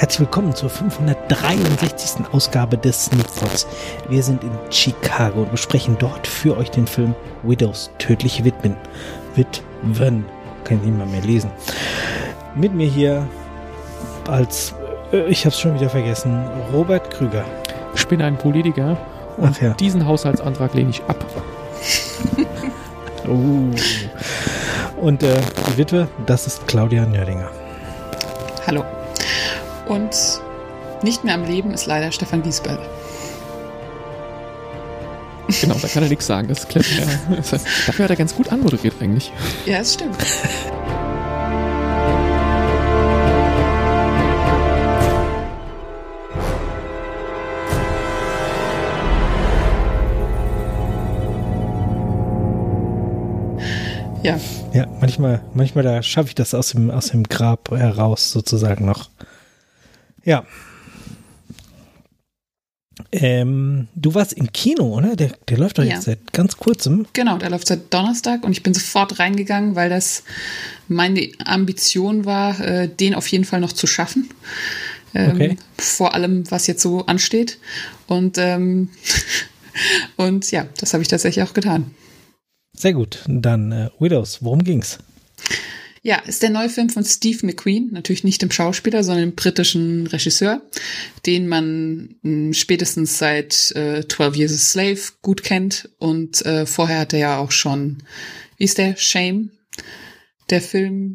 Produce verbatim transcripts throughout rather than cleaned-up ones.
Herzlich willkommen zur fünfhundertdreiundsechzigsten Ausgabe des Sneakpots. Wir sind in Chicago und besprechen dort für euch den Film Widows, tödliche Witwen. Witwen, kann ich nicht mal mehr lesen. Mit mir hier als, äh, ich hab's schon wieder vergessen, Robert Krüger. Ich bin ein Politiker und Ach ja. diesen Haushaltsantrag lehne ich ab. uh. Und äh, die Witwe, das ist Claudia Nördinger. Hallo. Und nicht mehr am Leben ist leider Stefan Giesbert. Genau, da kann er nichts sagen. Das ist clever. Ja. Dafür hat er ganz gut anmoderiert eigentlich. Ja, das stimmt. Ja. Ja, manchmal, manchmal da schaffe ich das aus dem, aus dem Grab heraus sozusagen noch. Ja. Ähm, du warst im Kino, oder? Der, der läuft doch Ja. jetzt seit ganz kurzem. Genau, der läuft seit Donnerstag und ich bin sofort reingegangen, weil das meine Ambition war, äh, den auf jeden Fall noch zu schaffen. Ähm, Okay. Vor allem, was jetzt so ansteht. Und, ähm, und ja, das habe ich tatsächlich auch getan. Sehr gut. Dann äh, Widows, worum ging's? Ja, ist der neue Film von Steve McQueen, natürlich nicht dem Schauspieler, sondern dem britischen Regisseur, den man mh, spätestens seit äh, twelve Years a Slave gut kennt. Und äh, vorher hat er ja auch schon, wie ist der, Shame, der Film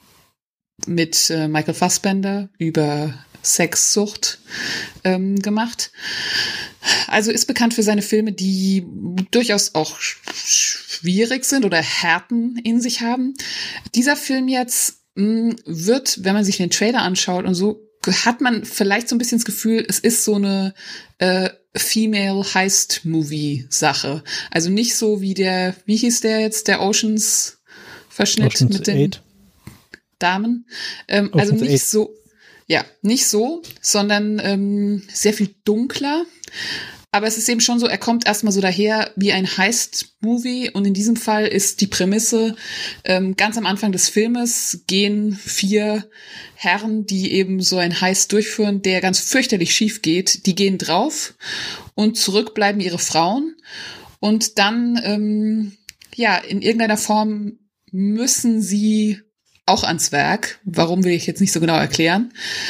mit äh, Michael Fassbender über Sexsucht ähm, gemacht. Also ist bekannt für seine Filme, die durchaus auch sch- schwierig sind oder Härten in sich haben. Dieser Film jetzt mh, wird, wenn man sich den Trailer anschaut und so, hat man vielleicht so ein bisschen das Gefühl, es ist so eine äh, Female Heist-Movie-Sache. Also nicht so wie der, wie hieß der jetzt, der Oceans-Verschnitt Ocean's mit den Eight. Damen. Ähm, also Ocean's nicht Eight. so, ja, nicht so, sondern ähm, sehr viel dunkler. Aber es ist eben schon so, er kommt erstmal so daher wie ein Heist-Movie und in diesem Fall ist die Prämisse, ähm, ganz am Anfang des Filmes gehen vier Herren, die eben so ein Heist durchführen, der ganz fürchterlich schief geht, die gehen drauf und zurück bleiben ihre Frauen und dann, ähm, ja, in irgendeiner Form müssen sie auch ans Werk. Warum, will ich jetzt nicht so genau erklären.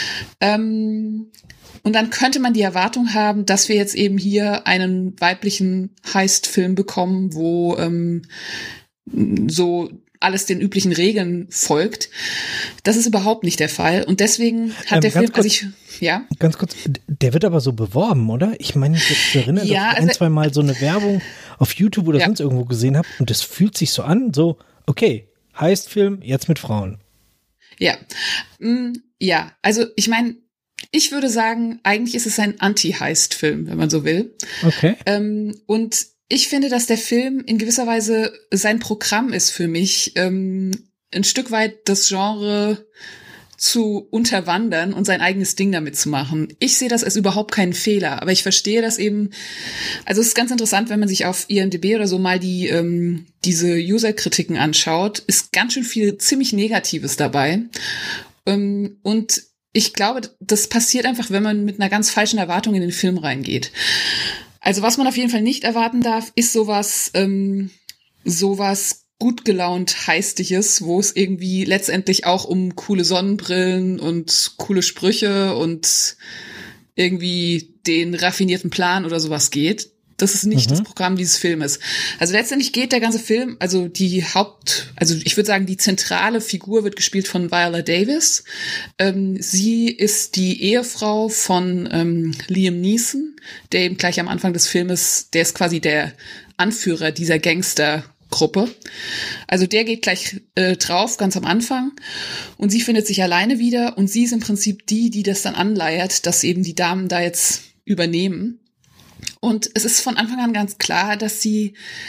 Ähm, und dann könnte man die Erwartung haben, dass wir jetzt eben hier einen weiblichen Heist-Film bekommen, wo ähm, so alles den üblichen Regeln folgt. Das ist überhaupt nicht der Fall. Und deswegen hat Ähm, der ganz Film, also ich, ja. Ganz kurz, der wird aber so beworben, oder? Ich meine, mich jetzt zu erinnern, Ja, dass ich also- ein, zwei Mal so eine Werbung auf YouTube oder Ja. sonst irgendwo gesehen habe und das fühlt sich so an, so, okay, Heist-Film, jetzt mit Frauen. Ja, mm, ja, also ich meine, ich würde sagen, eigentlich ist es ein Anti-Heist-Film, wenn man so will. Okay. Ähm, und ich finde, dass der Film in gewisser Weise sein Programm ist für mich, ähm, ein Stück weit das Genre zu unterwandern und sein eigenes Ding damit zu machen. Ich sehe das als überhaupt keinen Fehler, aber ich verstehe das eben, also es ist ganz interessant, wenn man sich auf I M D B oder so mal die ähm, diese User-Kritiken anschaut, ist ganz schön viel ziemlich Negatives dabei. Ähm, und ich glaube, das passiert einfach, wenn man mit einer ganz falschen Erwartung in den Film reingeht. Also was man auf jeden Fall nicht erwarten darf, ist sowas, ähm, sowas gut gelaunt Heistiges, wo es irgendwie letztendlich auch um coole Sonnenbrillen und coole Sprüche und irgendwie den raffinierten Plan oder sowas geht. Das ist nicht Mhm. das Programm dieses Filmes. Also letztendlich geht der ganze Film, also die Haupt, also ich würde sagen, die zentrale Figur wird gespielt von Viola Davis. Ähm, sie ist die Ehefrau von ähm, Liam Neeson, der eben gleich am Anfang des Filmes, der ist quasi der Anführer dieser Gangstergruppe. Also der geht gleich äh, drauf, ganz am Anfang. Und sie findet sich alleine wieder. Und sie ist im Prinzip die, die das dann anleiert, dass eben die Damen da jetzt übernehmen. Und es ist von Anfang an ganz klar, dass sie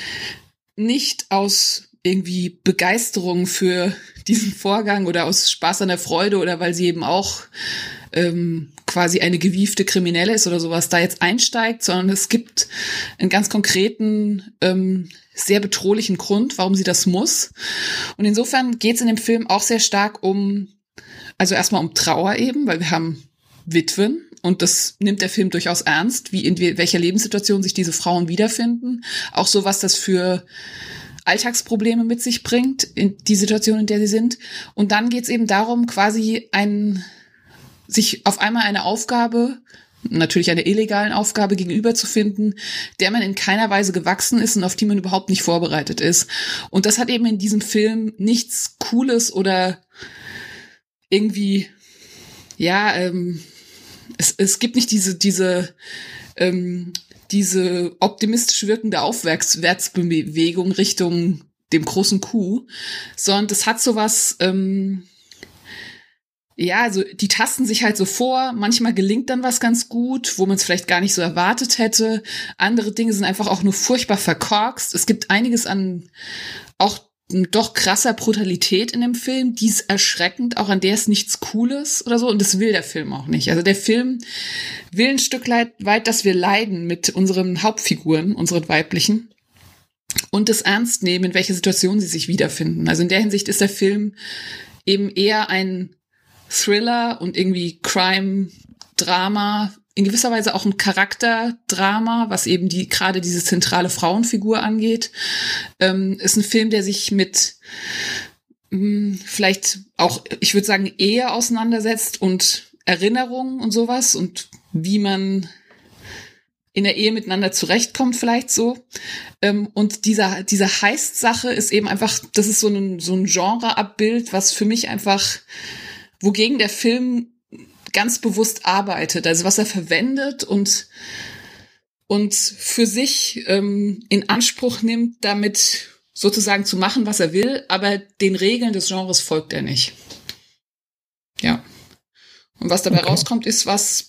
nicht aus irgendwie Begeisterung für diesen Vorgang oder aus Spaß an der Freude oder weil sie eben auch ähm, quasi eine gewiefte Kriminelle ist oder sowas, da jetzt einsteigt, sondern es gibt einen ganz konkreten, ähm, sehr bedrohlichen Grund, warum sie das muss. Und insofern geht es in dem Film auch sehr stark um, also erstmal um Trauer eben, weil wir haben Witwen. Und das nimmt der Film durchaus ernst, wie in welcher Lebenssituation sich diese Frauen wiederfinden. Auch so, was das für Alltagsprobleme mit sich bringt, in die Situation, in der sie sind. Und dann geht es eben darum, quasi ein, sich auf einmal eine Aufgabe, natürlich eine illegalen Aufgabe gegenüber zu finden, der man in keiner Weise gewachsen ist und auf die man überhaupt nicht vorbereitet ist. Und das hat eben in diesem Film nichts Cooles oder irgendwie, ja, ähm, es, es gibt nicht diese, diese, ähm, diese optimistisch wirkende Aufwärtsbewegung Richtung dem großen Kuh, sondern das hat sowas, ähm, ja, also die tasten sich halt so vor, manchmal gelingt dann was ganz gut, wo man es vielleicht gar nicht so erwartet hätte, andere Dinge sind einfach auch nur furchtbar verkorkst, es gibt einiges an auch doch krasser Brutalität in dem Film, die ist erschreckend, auch an der ist nichts Cooles oder so, und das will der Film auch nicht. Also der Film will ein Stück weit, dass wir leiden mit unseren Hauptfiguren, unseren weiblichen, und das ernst nehmen, in welcher Situation sie sich wiederfinden. Also in der Hinsicht ist der Film eben eher ein Thriller und irgendwie Crime-Drama, in gewisser Weise auch ein Charakterdrama, was eben die gerade diese zentrale Frauenfigur angeht. Ähm, ist ein Film, der sich mit mh, vielleicht auch, ich würde sagen, Ehe auseinandersetzt und Erinnerungen und sowas und wie man in der Ehe miteinander zurechtkommt, vielleicht so. Ähm, und dieser, diese Heist-Sache ist eben einfach, das ist so ein, so ein Genre-Abbild, was für mich einfach, wogegen der Film ganz bewusst arbeitet, also was er verwendet und und für sich ähm, in Anspruch nimmt, damit sozusagen zu machen, was er will, aber den Regeln des Genres folgt er nicht. Ja. Und was dabei okay. rauskommt, ist was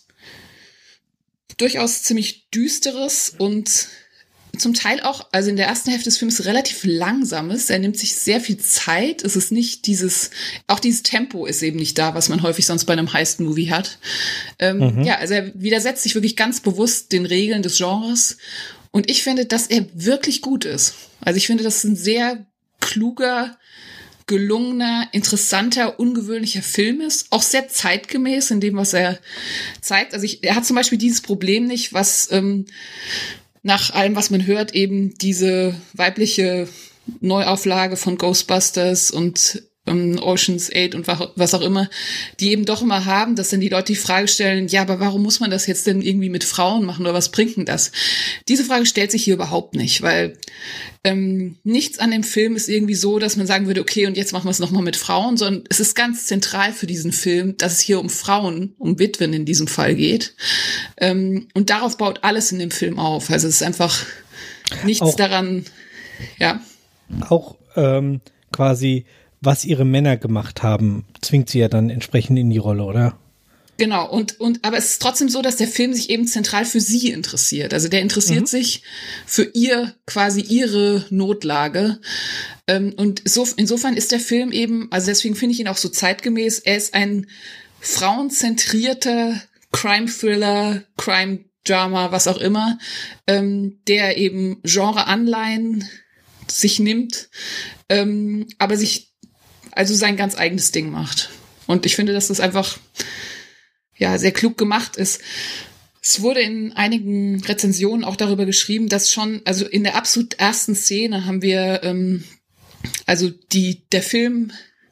durchaus ziemlich Düsteres und zum Teil auch, also in der ersten Hälfte des Films relativ langsames. Er nimmt sich sehr viel Zeit. Es ist nicht dieses, auch dieses Tempo ist eben nicht da, was man häufig sonst bei einem Heist-Movie hat. Ähm, mhm. Ja, also er widersetzt sich wirklich ganz bewusst den Regeln des Genres. Und ich finde, dass er wirklich gut ist. Also ich finde, dass es ein sehr kluger, gelungener, interessanter, ungewöhnlicher Film ist. Auch sehr zeitgemäß in dem, was er zeigt. Also ich, er hat zum Beispiel dieses Problem nicht, was ähm, nach allem, was man hört, eben diese weibliche Neuauflage von Ghostbusters und ähm, Ocean's Eight und was auch immer, die eben doch immer haben, dass dann die Leute die Frage stellen, ja, aber warum muss man das jetzt denn irgendwie mit Frauen machen oder was bringt denn das? Diese Frage stellt sich hier überhaupt nicht, weil ähm, nichts an dem Film ist irgendwie so, dass man sagen würde, okay, und jetzt machen wir es nochmal mit Frauen, sondern es ist ganz zentral für diesen Film, dass es hier um Frauen, um Witwen in diesem Fall geht. Ähm, und darauf baut alles in dem Film auf. Also es ist einfach nichts auch, daran, ja. Auch ähm, quasi was ihre Männer gemacht haben, zwingt sie ja dann entsprechend in die Rolle, oder? Genau, und, und, aber es ist trotzdem so, dass der Film sich eben zentral für sie interessiert. Also der interessiert mhm. sich für ihr, quasi ihre Notlage. Ähm, und so, insofern ist der Film eben, also deswegen finde ich ihn auch so zeitgemäß, er ist ein frauenzentrierter Crime-Thriller, Crime-Drama, was auch immer, ähm, der eben Genre-Anleihen sich nimmt, ähm, aber sich also sein ganz eigenes Ding macht. Und ich finde, dass das einfach ja sehr klug gemacht ist. Es wurde in einigen Rezensionen auch darüber geschrieben, dass schon, also in der absolut ersten Szene haben wir, ähm, also die der Film,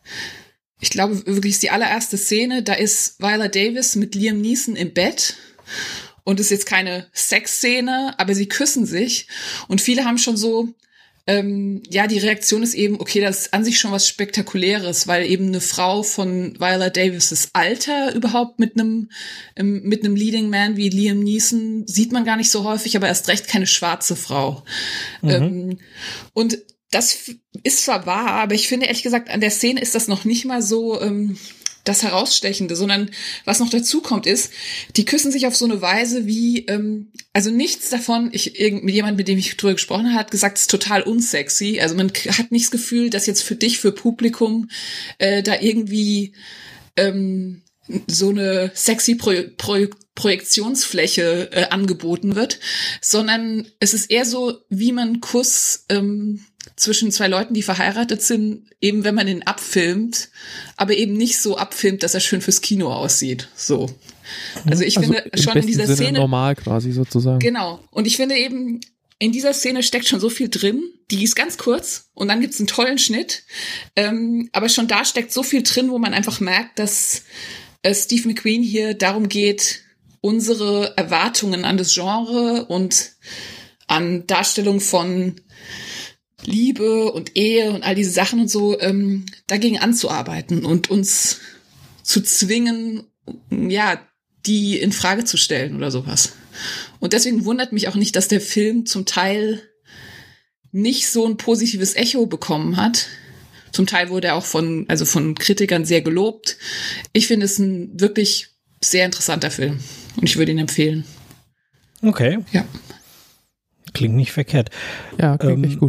ich glaube wirklich ist die allererste Szene, da ist Viola Davis mit Liam Neeson im Bett. Und es ist jetzt keine Sexszene, aber sie küssen sich. Und viele haben schon so, Ähm, ja, die Reaktion ist eben, okay, das ist an sich schon was Spektakuläres, weil eben eine Frau von Viola Davis' Alter überhaupt mit einem ähm, mit einem Leading Man wie Liam Neeson sieht man gar nicht so häufig, aber erst recht keine schwarze Frau. Mhm. Ähm, und das ist zwar wahr, aber ich finde ehrlich gesagt, an der Szene ist das noch nicht mal so ähm, das Herausstechende, sondern was noch dazu kommt ist, die küssen sich auf so eine Weise wie, ähm, also nichts davon, ich irgend, mit jemandem, mit dem ich drüber gesprochen habe, hat gesagt, es ist total unsexy. Also man hat nicht das Gefühl, dass jetzt für dich, für Publikum, äh, da irgendwie ähm, so eine sexy Pro- Pro- Projektionsfläche äh, angeboten wird, sondern es ist eher so, wie man einen Kuss ähm, zwischen zwei Leuten, die verheiratet sind, eben wenn man ihn abfilmt, aber eben nicht so abfilmt, dass er schön fürs Kino aussieht. So. Also ich also finde schon in dieser Sinne Szene normal quasi sozusagen. Genau. Und ich finde eben, in dieser Szene steckt schon so viel drin. Die ist ganz kurz und dann gibt's einen tollen Schnitt. Ähm, aber schon da steckt so viel drin, wo man einfach merkt, dass äh, Steve McQueen hier darum geht, unsere Erwartungen an das Genre und an Darstellung von Liebe und Ehe und all diese Sachen und so ähm, dagegen anzuarbeiten und uns zu zwingen, ja, die in Frage zu stellen oder sowas. Und deswegen wundert mich auch nicht, dass der Film zum Teil nicht so ein positives Echo bekommen hat. Zum Teil wurde er auch von, also von Kritikern sehr gelobt. Ich finde es ein wirklich sehr interessanter Film und ich würde ihn empfehlen. Okay. Ja. Klingt nicht verkehrt. Ja, klingt ähm, echt gut.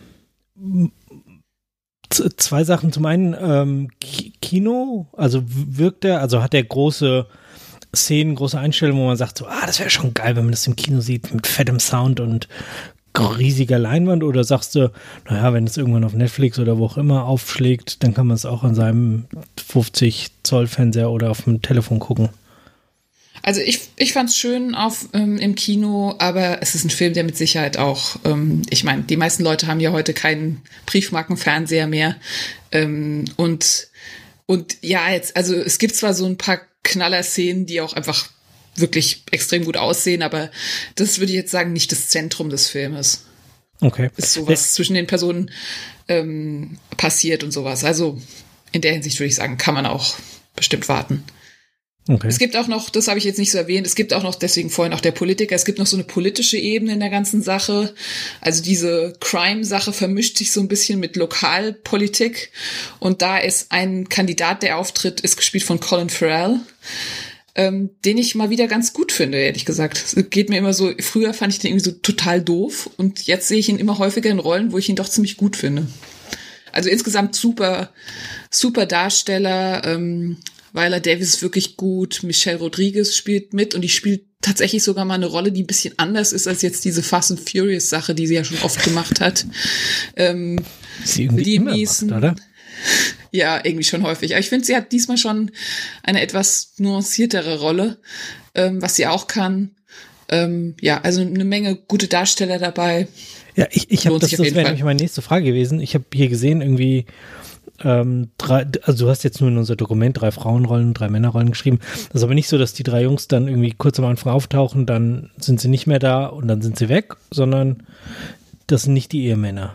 Z- zwei Sachen. Zum einen ähm, Ki- Kino, also wirkt er, also hat er große Szenen, große Einstellungen, wo man sagt so, ah, das wäre schon geil, wenn man das im Kino sieht, mit fettem Sound und riesiger Leinwand, oder sagst du, naja, wenn es irgendwann auf Netflix oder wo auch immer aufschlägt, dann kann man es auch an seinem fünfzig Zoll Fernseher oder auf dem Telefon gucken? Also ich, ich fand es schön auf, ähm, im Kino, aber es ist ein Film, der mit Sicherheit auch, ähm, ich meine, die meisten Leute haben ja heute keinen Briefmarkenfernseher mehr. Ähm, und, und ja, jetzt, also es gibt zwar so ein paar Knaller-Szenen, die auch einfach wirklich extrem gut aussehen, aber das würde ich jetzt sagen, nicht das Zentrum des Filmes. Okay. Ist sowas zwischen den Personen ähm, passiert und sowas. Also in der Hinsicht würde ich sagen, kann man auch bestimmt warten. Okay. Es gibt auch noch, das habe ich jetzt nicht so erwähnt, es gibt auch noch, deswegen vorhin auch der Politiker, es gibt noch so eine politische Ebene in der ganzen Sache. Also diese Crime-Sache vermischt sich so ein bisschen mit Lokalpolitik. Und da ist ein Kandidat, der auftritt, ist gespielt von Colin Farrell, ähm, den ich mal wieder ganz gut finde, ehrlich gesagt. Es geht mir immer so, früher fand ich den irgendwie so total doof und jetzt sehe ich ihn immer häufiger in Rollen, wo ich ihn doch ziemlich gut finde. Also insgesamt super, super Darsteller, ähm, Viola Davis ist wirklich gut, Michelle Rodriguez spielt mit und die spielt tatsächlich sogar mal eine Rolle, die ein bisschen anders ist als jetzt diese Fast and Furious Sache, die sie ja schon oft gemacht hat. Ähm, sie irgendwie Liam immer Neeson, macht, oder? Ja, irgendwie schon häufig. Aber ich finde, sie hat diesmal schon eine etwas nuanciertere Rolle, ähm, was sie auch kann. Ähm, ja, also eine Menge gute Darsteller dabei. Ja, ich, ich habe Lohnt das, sich auf das jeden wäre Fall. nämlich meine nächste Frage gewesen. Ich habe hier gesehen, irgendwie ähm, drei, also du hast jetzt nur in unser Dokument drei Frauenrollen, drei Männerrollen geschrieben. Das ist aber nicht so, dass die drei Jungs dann irgendwie kurz am Anfang auftauchen, dann sind sie nicht mehr da und dann sind sie weg, sondern das sind nicht die Ehemänner.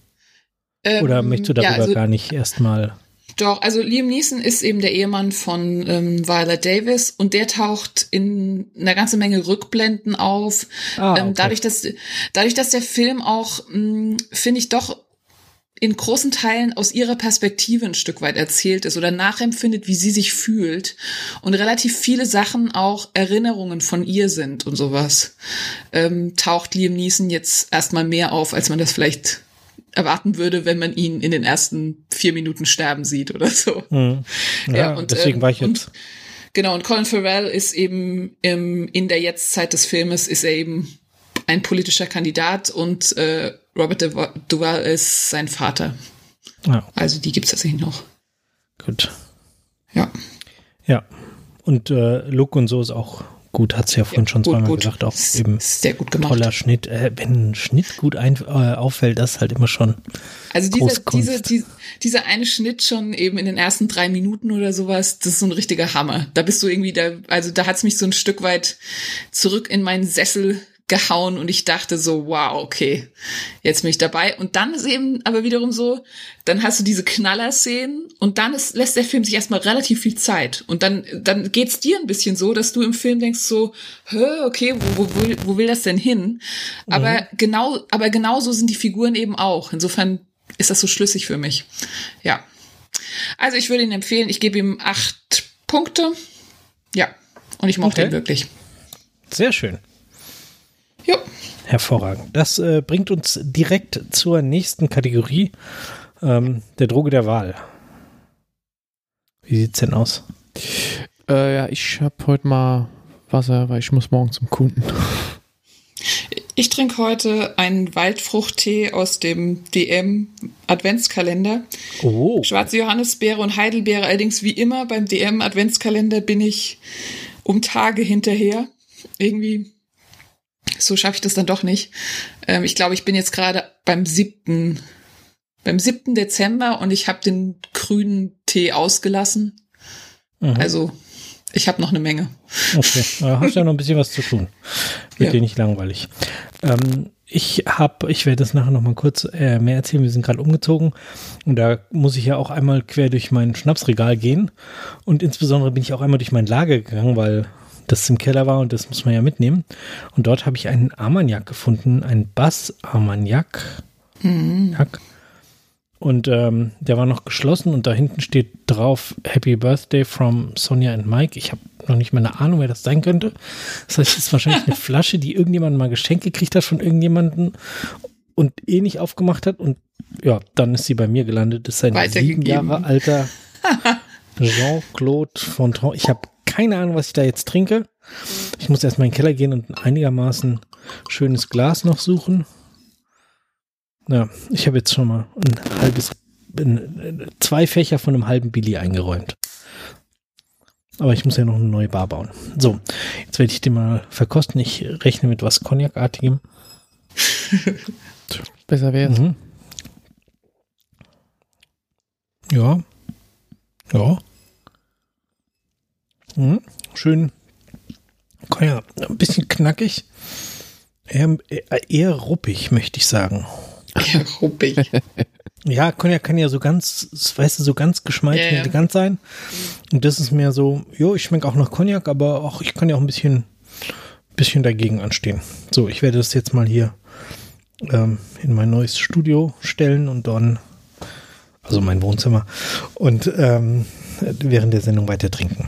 Ähm, Oder möchtest du darüber ja, also, gar nicht erstmal? Doch, also Liam Neeson ist eben der Ehemann von ähm, Viola Davis und der taucht in einer ganzen Menge Rückblenden auf. Ah, okay. ähm, dadurch, dass, dadurch, dass der Film auch, finde ich, doch in großen Teilen aus ihrer Perspektive ein Stück weit erzählt ist oder nachempfindet, wie sie sich fühlt und relativ viele Sachen auch Erinnerungen von ihr sind und sowas, ähm, taucht Liam Neeson jetzt erstmal mehr auf, als man das vielleicht erwarten würde, wenn man ihn in den ersten vier Minuten sterben sieht oder so. Hm. Ja, Ja, und, deswegen ähm, war ich jetzt. Und, genau, und Colin Farrell ist eben im, in der Jetztzeit des Filmes ist er eben ein politischer Kandidat und äh, Robert Duva- Duvall ist sein Vater. Ja, Also die gibt's tatsächlich noch. gut. Ja. Ja. Und äh, Look und so ist auch gut, hat es ja vorhin Ja, schon gut, zweimal gut. gesagt, auch Ist eben sehr gut gemacht. toller Schnitt. Äh, wenn ein Schnitt gut ein, äh, auffällt, das ist halt immer schon Also dieser, Großkunst. diese, die, dieser eine Schnitt schon eben in den ersten drei Minuten oder sowas, das ist so ein richtiger Hammer. Da bist du irgendwie, da, also da hat's mich so ein Stück weit zurück in meinen Sessel gehauen und ich dachte so, wow, okay, jetzt bin ich dabei. Und dann ist eben aber wiederum so, dann hast du diese Knaller-Szenen und dann ist, lässt der Film sich erstmal relativ viel Zeit. Und dann, dann geht's dir ein bisschen so, dass du im Film denkst so, hä, okay, wo, wo, will, wo will das denn hin? Aber Mhm. genau, aber genauso sind die Figuren eben auch. Insofern ist das so schlüssig für mich. Ja. Also ich würde ihn empfehlen, ich gebe ihm acht Punkte. Ja. Und ich mochte Okay. ihn wirklich. sehr schön. Jo. Hervorragend. Das äh, bringt uns direkt zur nächsten Kategorie, ähm, der Droge der Wahl. Wie sieht's denn aus? Äh, ja, ich habe heute mal Wasser, weil ich muss morgen zum Kunden. Ich trinke heute einen Waldfruchttee aus dem D M Adventskalender. Oh. Schwarze Johannisbeere und Heidelbeere. Allerdings wie immer beim D M Adventskalender bin ich um Tage hinterher. Irgendwie so schaffe ich das dann doch nicht. Ähm, ich glaube, ich bin jetzt gerade beim siebten beim siebten Dezember und ich habe den grünen Tee ausgelassen. Mhm. Also ich habe noch eine Menge. Okay, da hast du ja noch ein bisschen was zu tun. Wird ja. dir nicht langweilig. Ähm, ich habe, ich werde das nachher noch mal kurz äh, mehr erzählen. Wir sind gerade umgezogen und da muss ich ja auch einmal quer durch mein Schnapsregal gehen und insbesondere bin ich auch einmal durch mein Lager gegangen, weil das im Keller war und das muss man ja mitnehmen. Und dort habe ich einen Armagnac gefunden, einen Bass Armagnac. Mhm. Und ähm, der war noch geschlossen und da hinten steht drauf Happy Birthday from Sonja and Mike. Ich habe noch nicht mal eine Ahnung, wer das sein könnte. Das heißt, es ist wahrscheinlich eine Flasche, die irgendjemand mal geschenkt gekriegt hat von irgendjemandem und eh nicht aufgemacht hat. Und ja, dann ist sie bei mir gelandet. Das ist ein sieben Jahre alter Jean-Claude Fontaine. Ich habe keine Ahnung, was ich da jetzt trinke. Ich muss erst mal in den Keller gehen und ein einigermaßen schönes Glas noch suchen. Ja, ich habe jetzt schon mal ein halbes, ein, zwei Fächer von einem halben Billy eingeräumt. Aber ich muss ja noch eine neue Bar bauen. So, jetzt werde ich den mal verkosten. Ich rechne mit was Cognac-artigem. Besser wär's. Mhm. Ja. Ja. Mhm. Schön. Cognac, ein bisschen knackig. Eher, eher ruppig, möchte ich sagen. Ja, ruppig. Ja, Cognac kann ja so ganz, weißt du, so ganz geschmeidig und elegant sein. Und das ist mehr so, jo, ich schmecke auch nach Cognac, aber auch ich kann ja auch ein bisschen, bisschen dagegen anstehen. So, ich werde das jetzt mal hier ähm, in mein neues Studio stellen und dann, also mein Wohnzimmer, und ähm, während der Sendung weiter trinken.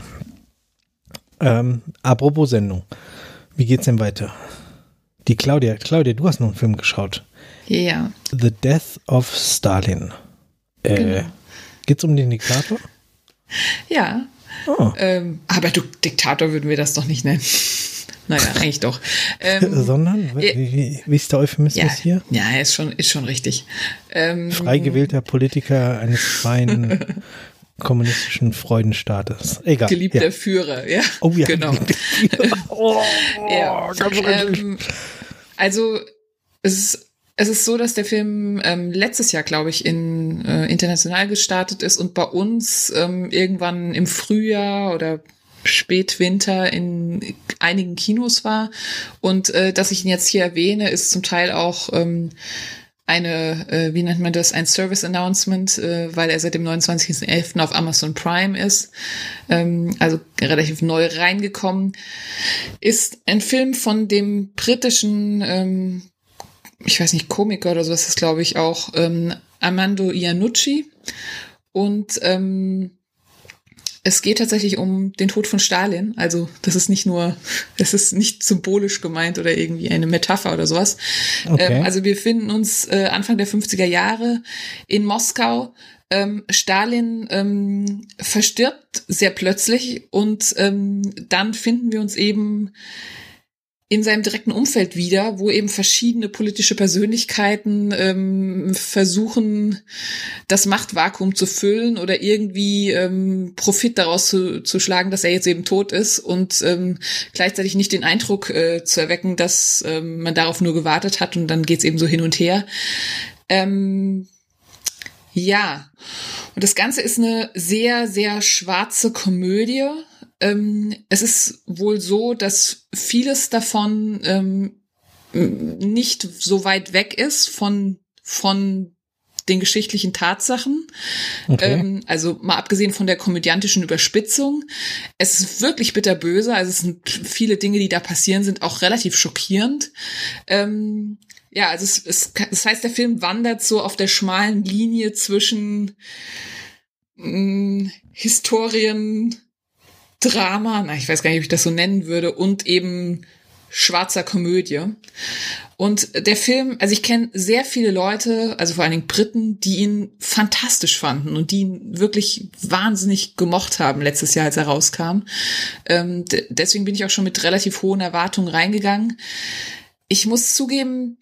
Ähm, apropos Sendung, wie geht's denn weiter? Die Claudia, Claudia, du hast noch einen Film geschaut. Ja. The Death of Stalin. Äh, genau. Geht's um den Diktator? Ja. Oh. Ähm, aber du, Diktator würden wir das doch nicht nennen. Naja, eigentlich doch. Ähm, Sondern? Wie, wie, wie ist der Euphemismus ja, hier? Ja, ist schon, ist schon richtig. Ähm, Frei gewählter Politiker eines freien kommunistischen Freudenstaates. Egal. Geliebter ja. Führer, ja. Oh ja. Genau. oh, ja. Ganz ähm, also, es ist Es ist so, dass der Film ähm, letztes Jahr, glaube ich, in äh, international gestartet ist und bei uns ähm, irgendwann im Frühjahr oder Spätwinter in einigen Kinos war. Und äh, dass ich ihn jetzt hier erwähne, ist zum Teil auch ähm, eine, äh, wie nennt man das, ein Service-Announcement, äh, weil er seit dem neunundzwanzigsten elften auf Amazon Prime ist, ähm, also relativ neu reingekommen. Ist ein Film von dem britischen ähm, ich weiß nicht, Komiker oder sowas ist, glaube ich, auch ähm, Armando Iannucci. Und ähm, es geht tatsächlich um den Tod von Stalin. Also das ist nicht nur, das ist nicht symbolisch gemeint oder irgendwie eine Metapher oder sowas. Okay. Ähm, also wir befinden uns äh, Anfang der fünfziger Jahre in Moskau. Ähm, Stalin ähm, verstirbt sehr plötzlich und ähm, dann finden wir uns eben in seinem direkten Umfeld wieder, wo eben verschiedene politische Persönlichkeiten ähm, versuchen, das Machtvakuum zu füllen oder irgendwie ähm, Profit daraus zu, zu schlagen, dass er jetzt eben tot ist und ähm, gleichzeitig nicht den Eindruck äh, zu erwecken, dass ähm, man darauf nur gewartet hat und dann geht's eben so hin und her. Ähm, ja, und das Ganze ist eine sehr, sehr schwarze Komödie. Ähm, es ist wohl so, dass vieles davon ähm, nicht so weit weg ist von, von den geschichtlichen Tatsachen. Okay. Ähm, also mal abgesehen von der komödiantischen Überspitzung. Es ist wirklich bitterböse. Also es sind viele Dinge, die da passieren, sind auch relativ schockierend. Ähm, ja, also es, es, das heißt, der Film wandert so auf der schmalen Linie zwischen mh, Historien, Drama, na, ich weiß gar nicht, ob ich das so nennen würde, und eben schwarzer Komödie. Und der Film, also ich kenne sehr viele Leute, also vor allen Dingen Briten, die ihn fantastisch fanden und die ihn wirklich wahnsinnig gemocht haben letztes Jahr, als er rauskam. Ähm, d- deswegen bin ich auch schon mit relativ hohen Erwartungen reingegangen. ich muss zugeben,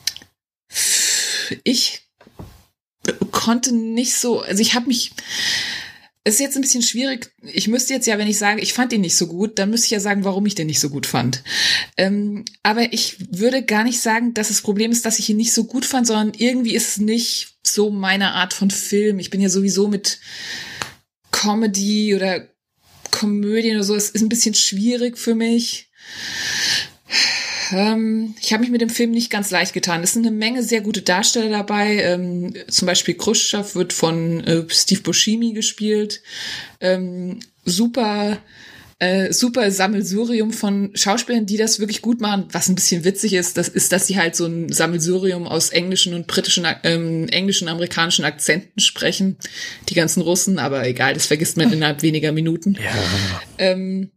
ich konnte nicht so, also ich habe mich, es ist jetzt ein bisschen schwierig, ich müsste jetzt ja, wenn ich sage, ich fand ihn nicht so gut, dann müsste ich ja sagen, warum ich den nicht so gut fand. Ähm, aber ich würde gar nicht sagen, dass das Problem ist, dass ich ihn nicht so gut fand, sondern irgendwie ist es nicht so meine Art von Film. Ich bin ja sowieso mit Comedy oder Komödien oder so, es ist ein bisschen schwierig für mich. Ähm, ich habe mich mit dem Film nicht ganz leicht getan. Es sind eine Menge sehr gute Darsteller dabei. Ähm, zum Beispiel Khrushchev wird von äh, Steve Buscemi gespielt. Ähm, super, äh, super Sammelsurium von Schauspielern, die das wirklich gut machen. Was ein bisschen witzig ist, das ist, dass sie halt so ein Sammelsurium aus englischen und britischen, ähm, englischen, amerikanischen Akzenten sprechen. Die ganzen Russen, aber egal, das vergisst man innerhalb weniger Minuten. Ja. Ähm,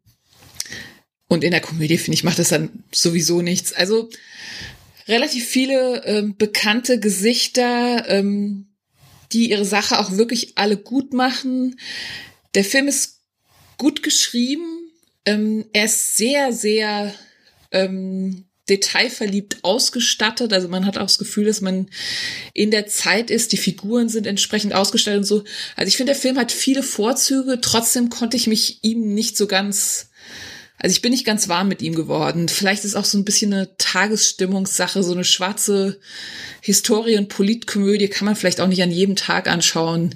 Und in der Komödie, finde ich, macht das dann sowieso nichts. Also relativ viele ähm, bekannte Gesichter, ähm, die ihre Sache auch wirklich alle gut machen. Der Film ist gut geschrieben. Ähm, er ist sehr, sehr ähm, detailverliebt ausgestattet. Also man hat auch das Gefühl, dass man in der Zeit ist. Die Figuren sind entsprechend ausgestattet und so. Also ich finde, der Film hat viele Vorzüge. Trotzdem konnte ich mich ihm nicht so ganz... Also ich bin nicht ganz warm mit ihm geworden. Vielleicht ist auch so ein bisschen eine Tagesstimmungssache, so eine schwarze Historie- und Politkomödie kann man vielleicht auch nicht an jedem Tag anschauen.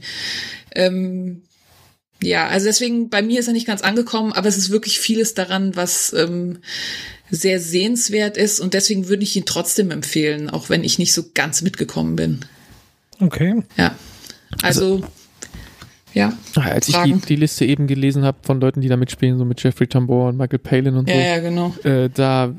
Ähm, ja, also deswegen, bei mir ist er nicht ganz angekommen, aber es ist wirklich vieles daran, was ähm, sehr sehenswert ist und deswegen würde ich ihn trotzdem empfehlen, auch wenn ich nicht so ganz mitgekommen bin. Okay. Ja, also... also Ja, als ich die, die Liste eben gelesen habe von Leuten, die da mitspielen, so mit Jeffrey Tambor und Michael Palin und so. Ja, ja, genau. Äh, da,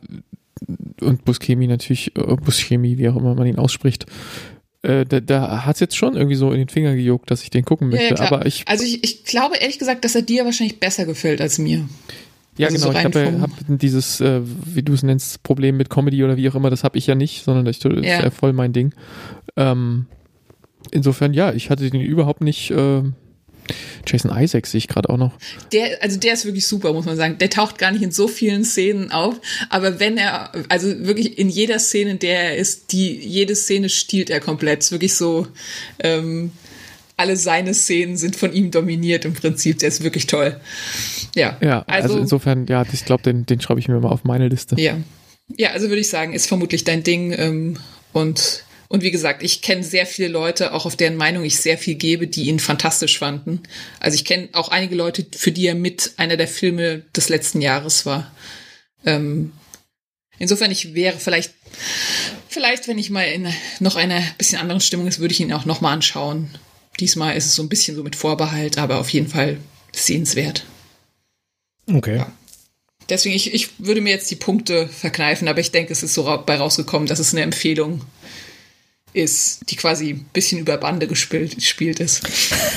und Buscemi natürlich, äh, Buscemi, wie auch immer man ihn ausspricht. Äh, da da hat es jetzt schon irgendwie so in den Finger gejuckt, dass ich den gucken möchte. Ja, ja, aber ich, also ich, ich glaube ehrlich gesagt, dass er dir wahrscheinlich besser gefällt als mir. Ja, also genau. so ich habe hab dieses, äh, wie du es nennst, Problem mit Comedy oder wie auch immer, das habe ich ja nicht, sondern das ist ja voll mein Ding. Ähm, insofern, ja, ich hatte den überhaupt nicht... Äh, Jason Isaacs sehe ich gerade auch noch. Der, also der ist wirklich super, muss man sagen. Der taucht gar nicht in so vielen Szenen auf, aber wenn er, also wirklich in jeder Szene, in der er ist, die, jede Szene stiehlt er komplett. Es ist wirklich so, ähm, alle seine Szenen sind von ihm dominiert im Prinzip. Der ist wirklich toll. Ja, ja also, also insofern, ja, ich glaube, den, den schreibe ich mir mal auf meine Liste. Ja, ja, also würde ich sagen, ist vermutlich dein Ding ähm, und Und wie gesagt, ich kenne sehr viele Leute, auch auf deren Meinung ich sehr viel gebe, die ihn fantastisch fanden. Also ich kenne auch einige Leute, für die er mit einer der Filme des letzten Jahres war. Ähm, insofern, ich wäre vielleicht, vielleicht, wenn ich mal in noch einer bisschen anderen Stimmung ist, würde ich ihn auch noch mal anschauen. Diesmal ist es so ein bisschen so mit Vorbehalt, aber auf jeden Fall sehenswert. Okay. Ja. Deswegen, ich, ich würde mir jetzt die Punkte verkneifen, aber ich denke, es ist so bei rausgekommen, dass es eine Empfehlung ist, die quasi ein bisschen über Bande gespielt, gespielt ist.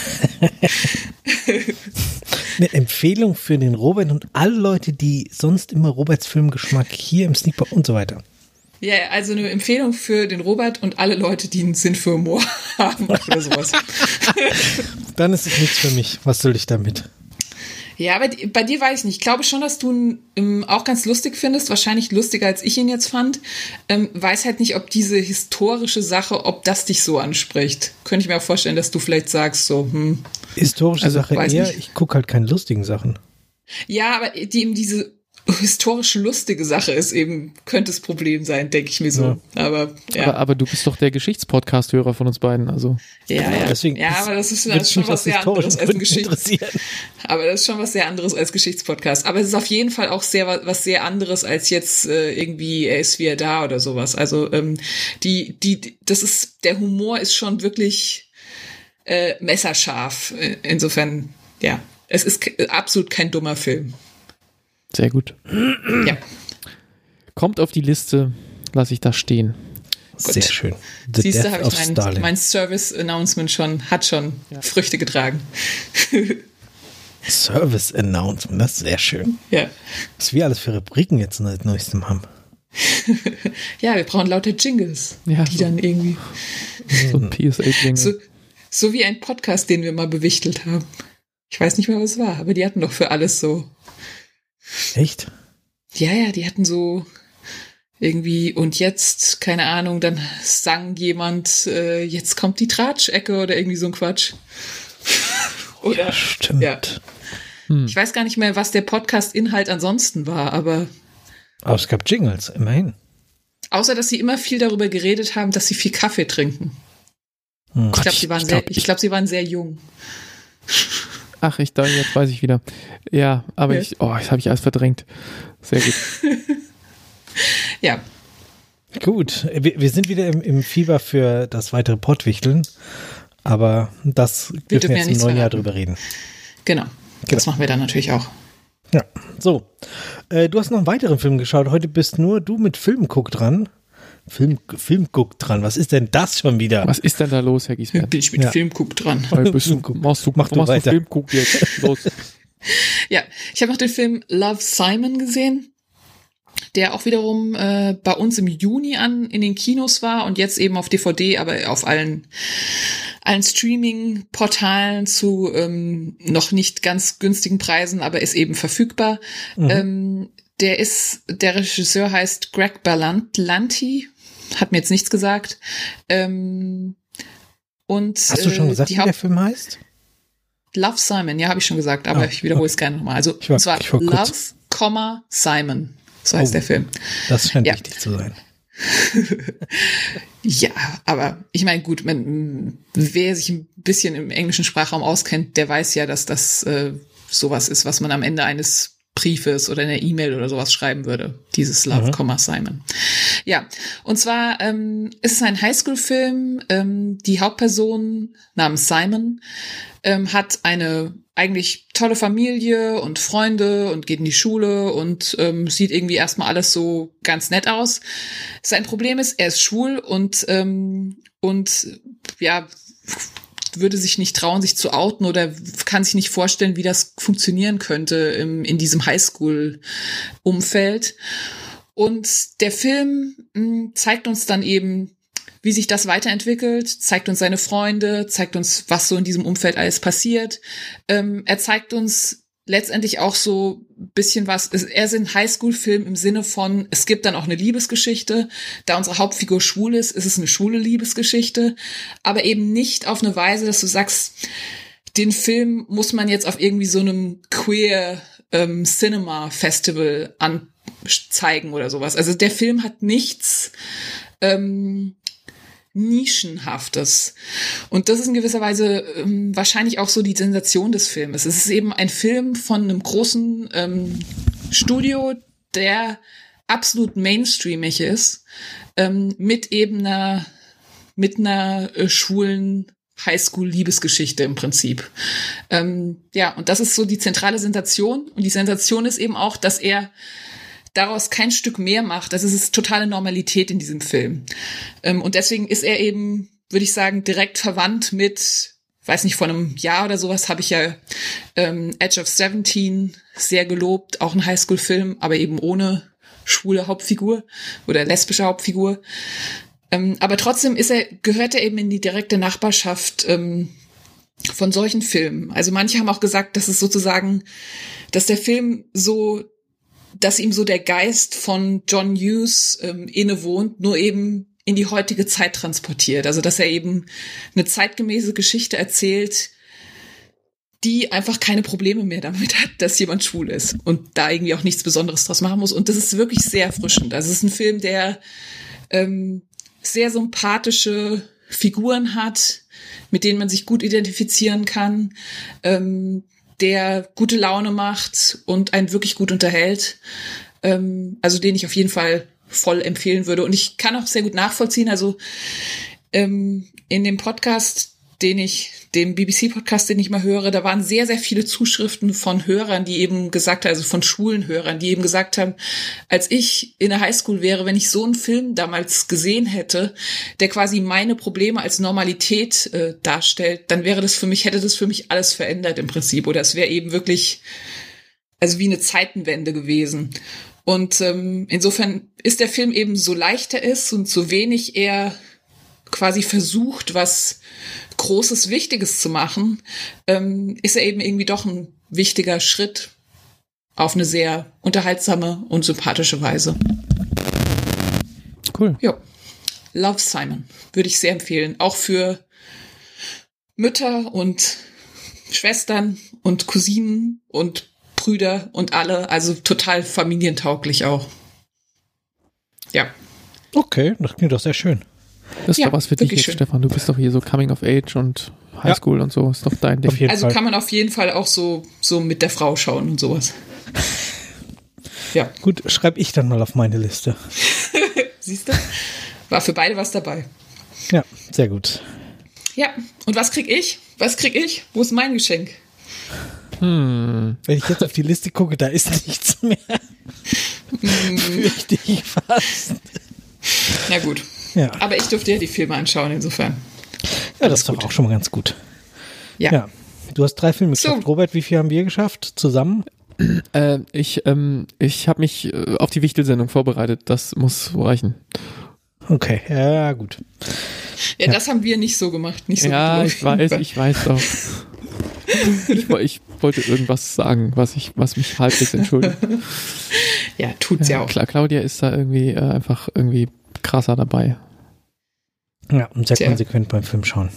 Eine Empfehlung für den Robert und alle Leute, die sonst immer Roberts Filmgeschmack hier im Sneakpot und so weiter. Ja, also eine Empfehlung für den Robert und alle Leute, die einen Sinn für Humor haben oder sowas. Dann ist es nichts für mich. Was soll ich damit? Ja, aber bei dir weiß ich nicht. Ich glaube schon, dass du ihn ähm, auch ganz lustig findest. Wahrscheinlich lustiger, als ich ihn jetzt fand. Ähm, weiß halt nicht, ob diese historische Sache, ob das dich so anspricht. Könnte ich mir auch vorstellen, dass du vielleicht sagst, so, hm. Historische also, Sache eher, nicht. Ich gucke halt keine lustigen Sachen. Ja, aber die eben diese historische lustige Sache ist eben, könnte das Problem sein, denke ich mir so. Ja. Aber, ja. aber aber du bist doch der Geschichtspodcast-Hörer von uns beiden, also. Ja, ja. Deswegen ja, aber das ist, das ist schon was sehr anderes als ein Geschichts. Aber das ist schon was sehr anderes als Geschichtspodcast. Aber es ist auf jeden Fall auch sehr was sehr anderes als jetzt äh, irgendwie er ist wieder da oder sowas. Also ähm, die die das ist der Humor ist schon wirklich äh, messerscharf. Insofern ja, es ist k- absolut kein dummer Film. Sehr gut. Ja. Kommt auf die Liste, lasse ich da stehen. Gut. Sehr schön. The Siehst du, habe ich mein, mein Service-Announcement schon, hat schon ja. Früchte getragen. Service-Announcement, das ist sehr schön. Ja. Was wir alles für Rubriken jetzt seit neuestem haben. Ja, wir brauchen lauter Jingles, ja, die so. dann irgendwie so ein P S A-Jingle. So, so wie ein Podcast, den wir mal bewichtelt haben. Ich weiß nicht mehr, was es war, aber die hatten doch für alles so. Echt? Ja, ja, die hatten so irgendwie, und jetzt, keine Ahnung, dann sang jemand, äh, jetzt kommt die Tratschecke oder irgendwie so ein Quatsch. Oder, ja, stimmt. Ja. Hm. Ich weiß gar nicht mehr, was der Podcast-Inhalt ansonsten war, aber... Aber es gab Jingles, immerhin. Außer, dass sie immer viel darüber geredet haben, dass sie viel Kaffee trinken. Hm. Ich glaube, sie waren ich glaub, sehr, ich glaube, sie waren sehr jung. Ach, ich dachte, jetzt weiß ich wieder. Ja, aber ja. ich, oh, das habe ich alles verdrängt. Sehr gut. Ja. Gut, wir, wir sind wieder im, im Fieber für das weitere Pottwichteln, aber das wir dürfen wir jetzt ja im neuen Jahr drüber reden. Genau, das genau. machen wir dann natürlich auch. Ja, so. Äh, du hast noch einen weiteren Film geschaut. Heute bist nur du mit Filmguck dran. Film, Filmguck dran. Was ist denn das schon wieder? Was ist denn da los, Herr Giesbert? Bin ich mit ja. Filmguck dran. Bist du, machst du, Mach du machst du Filmguck jetzt. Los. Ja, ich habe noch den Film Love, Simon gesehen, der auch wiederum äh, bei uns im Juni an in den Kinos war und jetzt eben auf D V D, aber auf allen allen Streaming-Portalen zu ähm, noch nicht ganz günstigen Preisen, aber ist eben verfügbar. Mhm. Ähm, der ist, der Regisseur heißt Greg Berlanti, hat mir jetzt nichts gesagt. Ähm, und Hast du schon gesagt, wie der Film heißt? Love, Simon, ja, habe ich schon gesagt, aber oh, ich wiederhole okay. es gerne nochmal. Also, ich war, und zwar ich war Love, Comma, Simon. So heißt oh, der Film. Das scheint ja. wichtig zu sein. Ja, aber ich meine, gut, man, wer sich ein bisschen im englischen Sprachraum auskennt, der weiß ja, dass das äh, sowas ist, was man am Ende eines Briefes oder einer E-Mail oder sowas schreiben würde. Dieses Love, mhm. Simon. Ja, und zwar ähm, ist es ein Highschool-Film. Ähm, die Hauptperson namens Simon ähm, hat eine eigentlich tolle Familie und Freunde und geht in die Schule und ähm, sieht irgendwie erstmal alles so ganz nett aus. Sein Problem ist, er ist schwul und ähm, und ja würde sich nicht trauen, sich zu outen oder kann sich nicht vorstellen, wie das funktionieren könnte im, in diesem Highschool-Umfeld. Und der Film mh, zeigt uns dann eben, wie sich das weiterentwickelt, zeigt uns seine Freunde, zeigt uns, was so in diesem Umfeld alles passiert. Ähm, er zeigt uns letztendlich auch so ein bisschen was, er ist ein Highschool-Film im Sinne von, es gibt dann auch eine Liebesgeschichte. Da unsere Hauptfigur schwul ist, ist es eine schwule Liebesgeschichte, aber eben nicht auf eine Weise, dass du sagst, den Film muss man jetzt auf irgendwie so einem queer ähm, Cinema Festival anzeigen oder sowas. Also der Film hat nichts ähm, Nischenhaftes. Und das ist in gewisser Weise ähm, wahrscheinlich auch so die Sensation des Filmes. Es ist eben ein Film von einem großen ähm, Studio, der absolut mainstreamig ist, ähm, mit eben einer, mit einer äh, schwulen Highschool-Liebesgeschichte im Prinzip. Ähm, ja, und das ist so die zentrale Sensation. Und die Sensation ist eben auch, dass er daraus kein Stück mehr macht. Das ist totale Normalität in diesem Film. Ähm, und deswegen ist er eben, würde ich sagen, direkt verwandt mit, weiß nicht, vor einem Jahr oder sowas habe ich ja ähm, Edge of Seventeen sehr gelobt, auch ein Highschool-Film, aber eben ohne schwule Hauptfigur oder lesbische Hauptfigur. Ähm, aber trotzdem ist er, gehört er eben in die direkte Nachbarschaft ähm, von solchen Filmen. Also manche haben auch gesagt, dass es sozusagen, dass der Film so, dass ihm so der Geist von John Hughes ähm, innewohnt, nur eben in die heutige Zeit transportiert. Also dass er eben eine zeitgemäße Geschichte erzählt, die einfach keine Probleme mehr damit hat, dass jemand schwul ist und da irgendwie auch nichts Besonderes draus machen muss. Und das ist wirklich sehr erfrischend. Also es ist ein Film, der ähm, sehr sympathische Figuren hat, mit denen man sich gut identifizieren kann, ähm, der gute Laune macht und einen wirklich gut unterhält. Ähm, also den ich auf jeden Fall voll empfehlen würde. Und ich kann auch sehr gut nachvollziehen, also ähm, in dem Podcast, den ich, dem B B C-Podcast, den ich mal höre, da waren sehr, sehr viele Zuschriften von Hörern, die eben gesagt haben, also von schwulen Hörern, die eben gesagt haben, als ich in der Highschool wäre, wenn ich so einen Film damals gesehen hätte, der quasi meine Probleme als Normalität äh, darstellt, dann wäre das für mich, hätte das für mich alles verändert im Prinzip. Oder es wäre eben wirklich, also wie eine Zeitenwende gewesen. Und ähm, insofern ist der Film eben, so leicht er ist und so wenig er quasi versucht, was Großes, Wichtiges zu machen, ähm, ist er eben irgendwie doch ein wichtiger Schritt auf eine sehr unterhaltsame und sympathische Weise. Cool. Ja. Love, Simon. Würde ich sehr empfehlen. Auch für Mütter und Schwestern und Cousinen und Brüder und alle. Also total familientauglich auch. Ja. Okay, das klingt doch sehr schön. Das ist ja, doch was für dich jetzt, schön. Stefan. Du bist doch hier so Coming of Age und Highschool ja. und so. Ist doch dein Ding. Auf jeden also Fall. Kann man auf jeden Fall auch so, so mit der Frau schauen und sowas. Ja. Gut, schreibe ich dann mal auf meine Liste. Siehst du? War für beide was dabei. Ja, sehr gut. Ja, und was krieg ich? Was krieg ich? Wo ist mein Geschenk? Hm. Wenn ich jetzt auf die Liste gucke, da ist nichts mehr. Fürchte ich fast. Na gut. Ja. Aber ich durfte ja die Filme anschauen, insofern. Ja, das ist doch auch schon mal ganz gut. Ja. ja. Du hast drei Filme so. geschafft. Robert, wie viel haben wir geschafft zusammen? Äh, ich ähm, ich habe mich äh, auf die Wichtel-Sendung vorbereitet. Das muss reichen. Okay, ja, gut. Ja, ja, das haben wir nicht so gemacht. Nicht so ja, gut ich weiß, ich weiß doch. ich, ich wollte irgendwas sagen, was ich, was mich halbwegs entschuldigt. Ja, tut's ja, ja auch. Klar, Claudia ist da irgendwie äh, einfach irgendwie krasser dabei. Ja, und sehr Tja. konsequent beim Film schauen.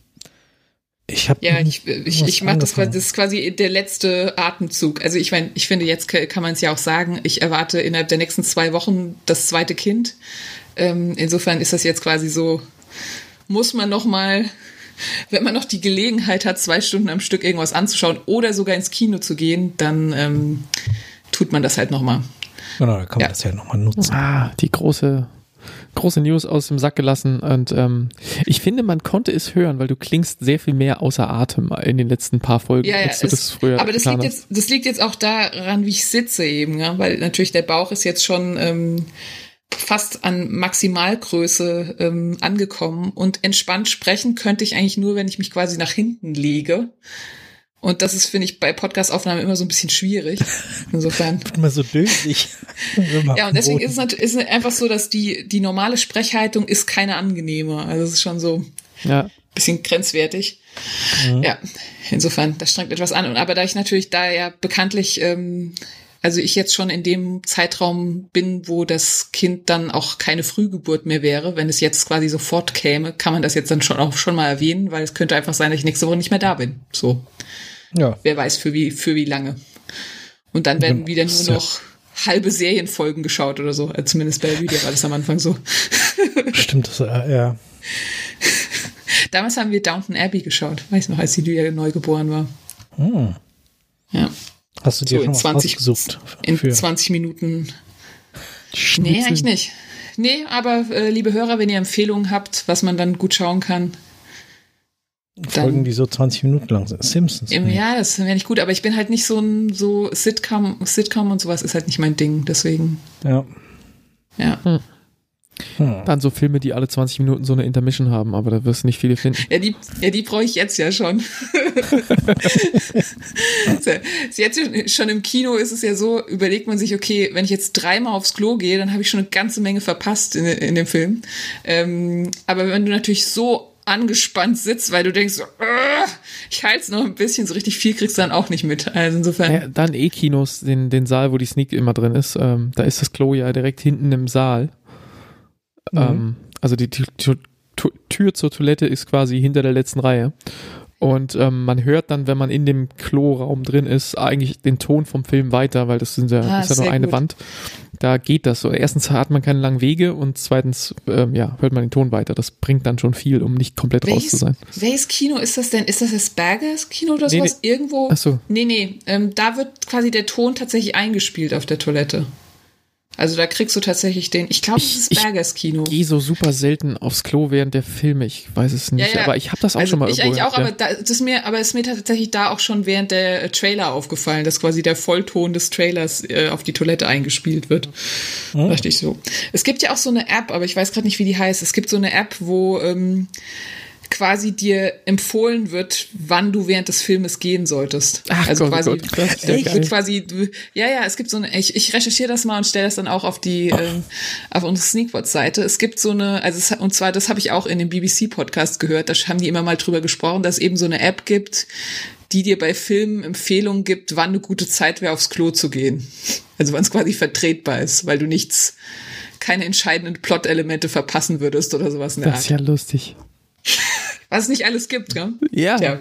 Ich habe ja, ich, ich, ich mache das, das ist quasi der letzte Atemzug. Also ich meine, ich finde, jetzt kann man es ja auch sagen, ich erwarte innerhalb der nächsten zwei Wochen das zweite Kind. Ähm, insofern ist das jetzt quasi so, muss man noch mal, wenn man noch die Gelegenheit hat, zwei Stunden am Stück irgendwas anzuschauen oder sogar ins Kino zu gehen, dann ähm, tut man das halt noch mal. Genau, da kann man ja. das ja noch mal nutzen. Ah, die große... große News aus dem Sack gelassen und ähm, ich finde, man konnte es hören, weil du klingst sehr viel mehr außer Atem in den letzten paar Folgen, ja, ja, als du es, das früher aber das liegt, hast. jetzt, das liegt jetzt auch daran, wie ich sitze eben, ja? Weil natürlich der Bauch ist jetzt schon ähm, fast an Maximalgröße ähm, angekommen und entspannt sprechen könnte ich eigentlich nur, wenn ich mich quasi nach hinten lege. Und das ist, finde ich, bei Podcast-Aufnahmen immer so ein bisschen schwierig. Insofern. Immer so dösig. Ja, und deswegen ist es natürlich ist es einfach so, dass die, die normale Sprechhaltung ist keine angenehme. Also es ist schon so ja. ein bisschen grenzwertig. Mhm. Ja, insofern, das strengt etwas an. Und aber da ich natürlich da ja bekanntlich, ähm, also ich jetzt schon in dem Zeitraum bin, wo das Kind dann auch keine Frühgeburt mehr wäre, wenn es jetzt quasi sofort käme, kann man das jetzt dann schon auch schon mal erwähnen, weil es könnte einfach sein, dass ich nächste Woche nicht mehr da bin. So. Ja. Wer weiß für wie, für wie lange. Und dann werden wieder nur noch halbe Serienfolgen geschaut oder so. Also zumindest bei der Lydia war das am Anfang so. Stimmt, das, ja. Damals haben wir Downton Abbey geschaut. Weiß noch, als die Lydia neu geboren war. Hm. Ja. Hast du dir so schon in zwanzig, was ausgesucht? In für? zwanzig Minuten. Schnitzel. Nee, eigentlich nicht. Nee, aber äh, liebe Hörer, wenn ihr Empfehlungen habt, was man dann gut schauen kann, Folgen, die so zwanzig Minuten lang sind. Simpsons. Im, ja, das wäre nicht gut, aber ich bin halt nicht so ein so Sitcom, Sitcom und sowas ist halt nicht mein Ding, deswegen. Ja. Ja. Hm. Hm. Dann so Filme, die alle zwanzig Minuten so eine Intermission haben, aber da wirst du nicht viele finden. Ja, die, ja, die brauche ich jetzt ja schon. Jetzt schon im Kino ist es ja so, überlegt man sich, okay, wenn ich jetzt dreimal aufs Klo gehe, dann habe ich schon eine ganze Menge verpasst in, in dem Film. Ähm, aber wenn du natürlich so angespannt sitzt, weil du denkst, so, ich halte es noch ein bisschen, so richtig viel kriegst du dann auch nicht mit. Also insofern. Ja, dann E-Kinos, den, den Saal, wo die Sneak immer drin ist, ähm, da ist das Klo ja direkt hinten im Saal. Mhm. Ähm, also die, die, die Tür zur Toilette ist quasi hinter der letzten Reihe. Und ähm, man hört dann, wenn man in dem Kloraum drin ist, eigentlich den Ton vom Film weiter, weil das sind ja, ah, ist ja nur eine gut. Wand. Da geht das so. Erstens hat man keine langen Wege und zweitens ähm, ja, hört man den Ton weiter. Das bringt dann schon viel, um nicht komplett welches, raus zu sein. Welches Kino ist das denn? Ist das das Bergers Kino oder nee, sowas? Nee. Irgendwo? Ach so. Nee, nee. Ähm, da wird quasi der Ton tatsächlich eingespielt auf der Toilette. Also da kriegst du tatsächlich den, ich glaube, das ist Bergers Kino. Ich gehe so super selten aufs Klo während der Filme, ich weiß es nicht, ja, ja. aber ich habe das auch also schon mal ich irgendwo eigentlich auch, gehört, aber da, das ist mir, aber es ist mir tatsächlich da auch schon während der Trailer aufgefallen, dass quasi der Vollton des Trailers äh, auf die Toilette eingespielt wird. Mhm. Dachte ich so. Es gibt ja auch so eine App, aber ich weiß gerade nicht, wie die heißt. Es gibt so eine App, wo ähm, quasi dir empfohlen wird, wann du während des Filmes gehen solltest. Ach also Gott, quasi, Gott, das ist ja ich geil. wird quasi, ja, ja, es gibt so eine, ich, ich recherchiere das mal und stelle das dann auch auf die, ähm, auf unsere Sneakbots-Seite. Es gibt so eine, also es, und zwar, das habe ich auch in dem B B C-Podcast gehört, da haben die immer mal drüber gesprochen, dass es eben so eine App gibt, die dir bei Filmen Empfehlungen gibt, wann eine gute Zeit wäre, aufs Klo zu gehen. Also wann es quasi vertretbar ist, weil du nichts keine entscheidenden Plot-Elemente verpassen würdest oder sowas in der Art. Das ist ja lustig. Was es nicht alles gibt, gell? Ja. Tja.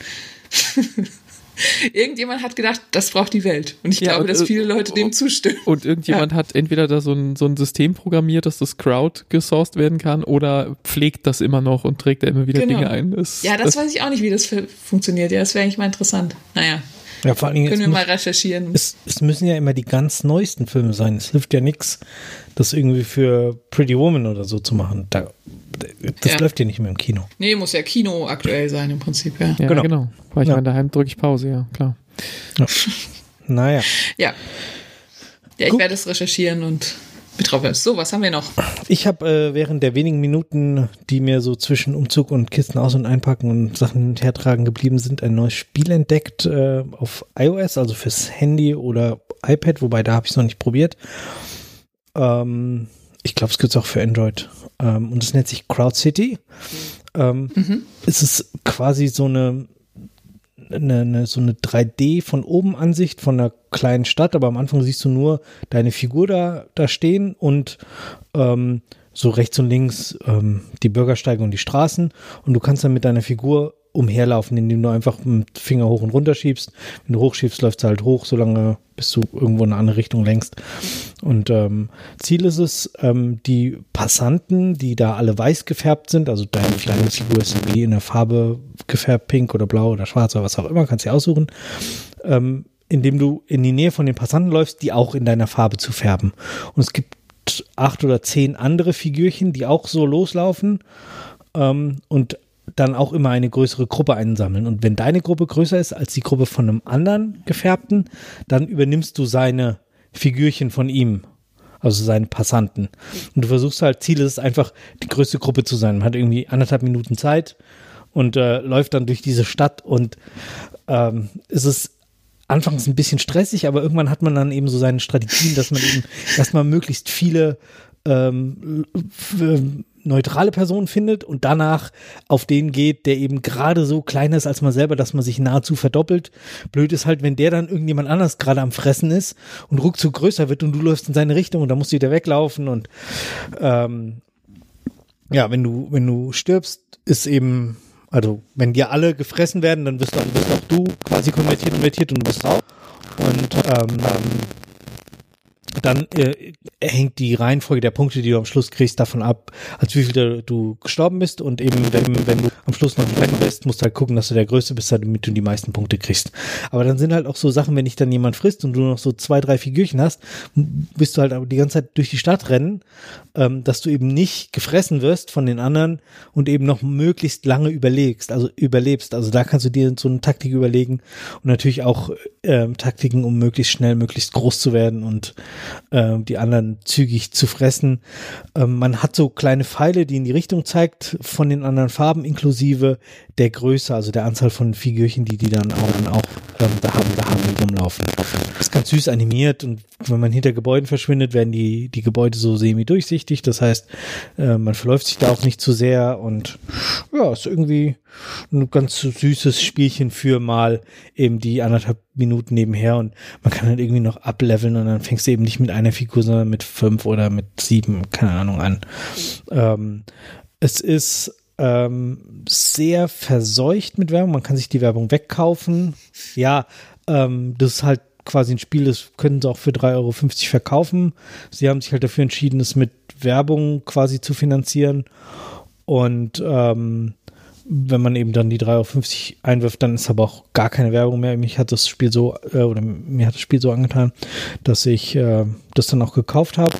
Irgendjemand hat gedacht, das braucht die Welt. Und ich ja, glaube, und, dass viele Leute dem zustimmen. Und irgendjemand ja. hat entweder da so ein, so ein System programmiert, dass das Crowd gesourced werden kann, oder pflegt das immer noch und trägt da immer wieder genau. Dinge ein. Das, ja, das, das weiß ich auch nicht, wie das funktioniert. Ja, das wäre eigentlich mal interessant. Naja. Ja, vor allen Dingen können wir muss, mal recherchieren. Es, es müssen ja immer die ganz neuesten Filme sein. Es hilft ja nichts, das irgendwie für Pretty Woman oder so zu machen. Da, das ja. läuft ja nicht mehr im Kino. Nee, muss ja Kino aktuell sein im Prinzip, ja. Ja, genau. genau. Weil ich ja. meine, daheim drücke ich Pause, ja, klar. Ja. Naja. Ja. Ja, ich Gut. werde es recherchieren und betroffen ist. So, was haben wir noch? Ich habe äh, während der wenigen Minuten, die mir so zwischen Umzug und Kisten aus- und einpacken und Sachen hertragen geblieben sind, ein neues Spiel entdeckt äh, auf iOS, also fürs Handy oder iPad, wobei da habe ich es noch nicht probiert. Ähm, ich glaube, es gibt es auch für Android. Ähm, und es nennt sich Crowd City. Ähm, mhm. Es ist quasi so eine Eine, eine, so eine drei D von oben Ansicht von einer kleinen Stadt, aber am Anfang siehst du nur deine Figur da, da stehen und ähm, so rechts und links ähm, die Bürgersteige und die Straßen, und du kannst dann mit deiner Figur umherlaufen, indem du einfach mit Finger hoch und runter schiebst. Wenn du hochschiebst, läuft es halt hoch, solange bis du irgendwo in eine andere Richtung lenkst. Und ähm, Ziel ist es, ähm, die Passanten, die da alle weiß gefärbt sind, also deine kleine Figur ist wie in der Farbe gefärbt, pink oder blau oder schwarz oder was auch immer, kannst du dir aussuchen, ähm, indem du in die Nähe von den Passanten läufst, die auch in deiner Farbe zu färben. Und es gibt acht oder zehn andere Figürchen, die auch so loslaufen ähm, und dann auch immer eine größere Gruppe einsammeln. Und wenn deine Gruppe größer ist als die Gruppe von einem anderen Gefärbten, dann übernimmst du seine Figürchen von ihm, also seine Passanten. Und du versuchst halt, Ziel ist es einfach, die größte Gruppe zu sein. Man hat irgendwie anderthalb Minuten Zeit und äh, läuft dann durch diese Stadt, und ähm, es ist anfangs ein bisschen stressig, aber irgendwann hat man dann eben so seine Strategien, dass man eben erstmal möglichst viele ähm, neutrale Personen findet und danach auf den geht, der eben gerade so kleiner ist als man selber, dass man sich nahezu verdoppelt. Blöd ist halt, wenn der dann irgendjemand anders gerade am Fressen ist und ruckzuck größer wird und du läufst in seine Richtung und dann musst du wieder weglaufen, und ähm, ja, wenn du, wenn du stirbst, ist eben, also wenn dir alle gefressen werden, dann wirst, dann wirst auch du quasi konvertiert, konvertiert und du bist raus. Und ähm, dann äh, hängt die Reihenfolge der Punkte, die du am Schluss kriegst, davon ab, als wie viel du, du gestorben bist, und eben, wenn, wenn du am Schluss noch retten bist, musst du halt gucken, dass du der Größte bist, damit du die meisten Punkte kriegst. Aber dann sind halt auch so Sachen, wenn dich dann jemand frisst und du noch so zwei, drei Figürchen hast, bist du halt aber die ganze Zeit durch die Stadt rennen, ähm, dass du eben nicht gefressen wirst von den anderen und eben noch möglichst lange überlegst, also überlebst. Also da kannst du dir so eine Taktik überlegen und natürlich auch ähm, Taktiken, um möglichst schnell, möglichst groß zu werden und die anderen zügig zu fressen. Ähm, man hat so kleine Pfeile, die in die Richtung zeigt von den anderen Farben, inklusive der Größe, also der Anzahl von Figürchen, die die dann auch, dann auch ähm, da haben, da haben die rumlaufen. Das ist ganz süß animiert, und wenn man hinter Gebäuden verschwindet, werden die, die Gebäude so semi-durchsichtig. Das heißt, äh, man verläuft sich da auch nicht zu sehr, und ja, ist irgendwie ein ganz süßes Spielchen für mal eben die anderthalb Minuten nebenher, und man kann halt irgendwie noch ableveln, und dann fängst du eben nicht mit einer Figur, sondern mit fünf oder mit sieben, keine Ahnung, an. Ähm, es ist ähm, sehr verseucht mit Werbung, man kann sich die Werbung wegkaufen. Ja, ähm, das ist halt quasi ein Spiel, das können sie auch für drei Euro fünfzig verkaufen. Sie haben sich halt dafür entschieden, es mit Werbung quasi zu finanzieren, und ähm, wenn man eben dann die drei Euro fünfzig einwirft, dann ist aber auch gar keine Werbung mehr. Mich hat das Spiel so, äh, oder mir hat das Spiel so angetan, dass ich äh, das dann auch gekauft habe.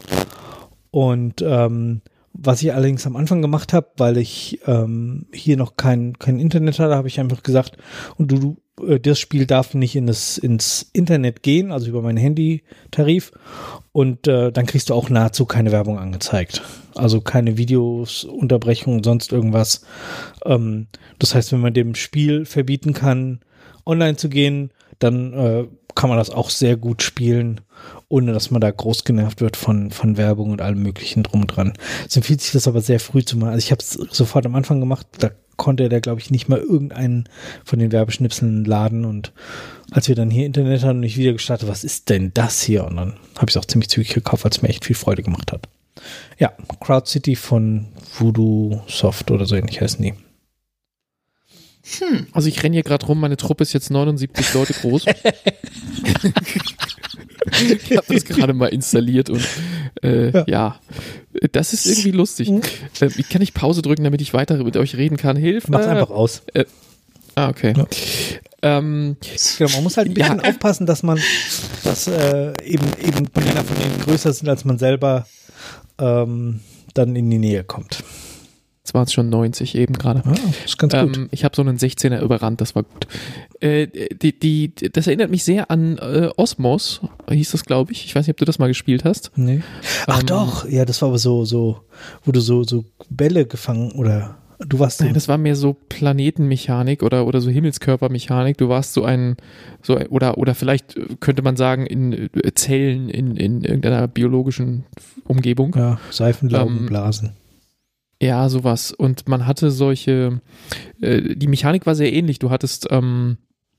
Und ähm, was ich allerdings am Anfang gemacht habe, weil ich ähm, hier noch kein, kein Internet hatte, habe ich einfach gesagt, und du, du äh, das Spiel darf nicht in das, ins Internet gehen, also über meinen Handytarif, und äh, dann kriegst du auch nahezu keine Werbung angezeigt. Also keine Videos, Unterbrechungen, sonst irgendwas. Ähm, das heißt, wenn man dem Spiel verbieten kann, online zu gehen, dann äh, kann man das auch sehr gut spielen, ohne dass man da groß genervt wird von, von Werbung und allem möglichen drum und dran. Es empfiehlt sich das aber sehr früh zu machen. Also ich habe es sofort am Anfang gemacht, da konnte der, glaube ich, nicht mal irgendeinen von den Werbeschnipseln laden, und als wir dann hier Internet hatten und ich wieder gestartet, was ist denn das hier? Und dann habe ich es auch ziemlich zügig gekauft, weil es mir echt viel Freude gemacht hat. Ja, Crowd City von Voodoo Soft oder so ähnlich heißen die. Hm. Also ich renne hier gerade rum, meine Truppe ist jetzt neunundsiebzig Leute groß. Ich habe das gerade mal installiert und äh, ja. ja, das ist irgendwie lustig. Mhm. Äh, wie kann ich Pause drücken, damit ich weiter mit euch reden kann? Hilfe! Mach's einfach aus. Äh, ah, okay. Ja. Ähm, genau, man muss halt ein bisschen ja. aufpassen, dass man, dass äh, eben, eben einer von denen größer sind als man selber, ähm, dann in die Nähe kommt. Jetzt waren es schon neunzig eben gerade. Ah, das ist ganz gut. Ähm, ich habe so einen sechzehner überrannt, das war gut. Äh, die, die, das erinnert mich sehr an äh, Osmos, hieß das, glaube ich. Ich weiß nicht, ob du das mal gespielt hast. Nee. Ach ähm, doch, ja, das war aber so, so, wo du so, so Bälle gefangen oder du warst so. Nein, das war mehr so Planetenmechanik oder, oder so Himmelskörpermechanik. Du warst so ein, so oder, oder vielleicht könnte man sagen, in Zellen in, in irgendeiner biologischen Umgebung. Ja, Seifenlaubenblasen. Ähm, Ja, sowas. Und man hatte solche, äh, die Mechanik war sehr ähnlich. Du hattest, ähm,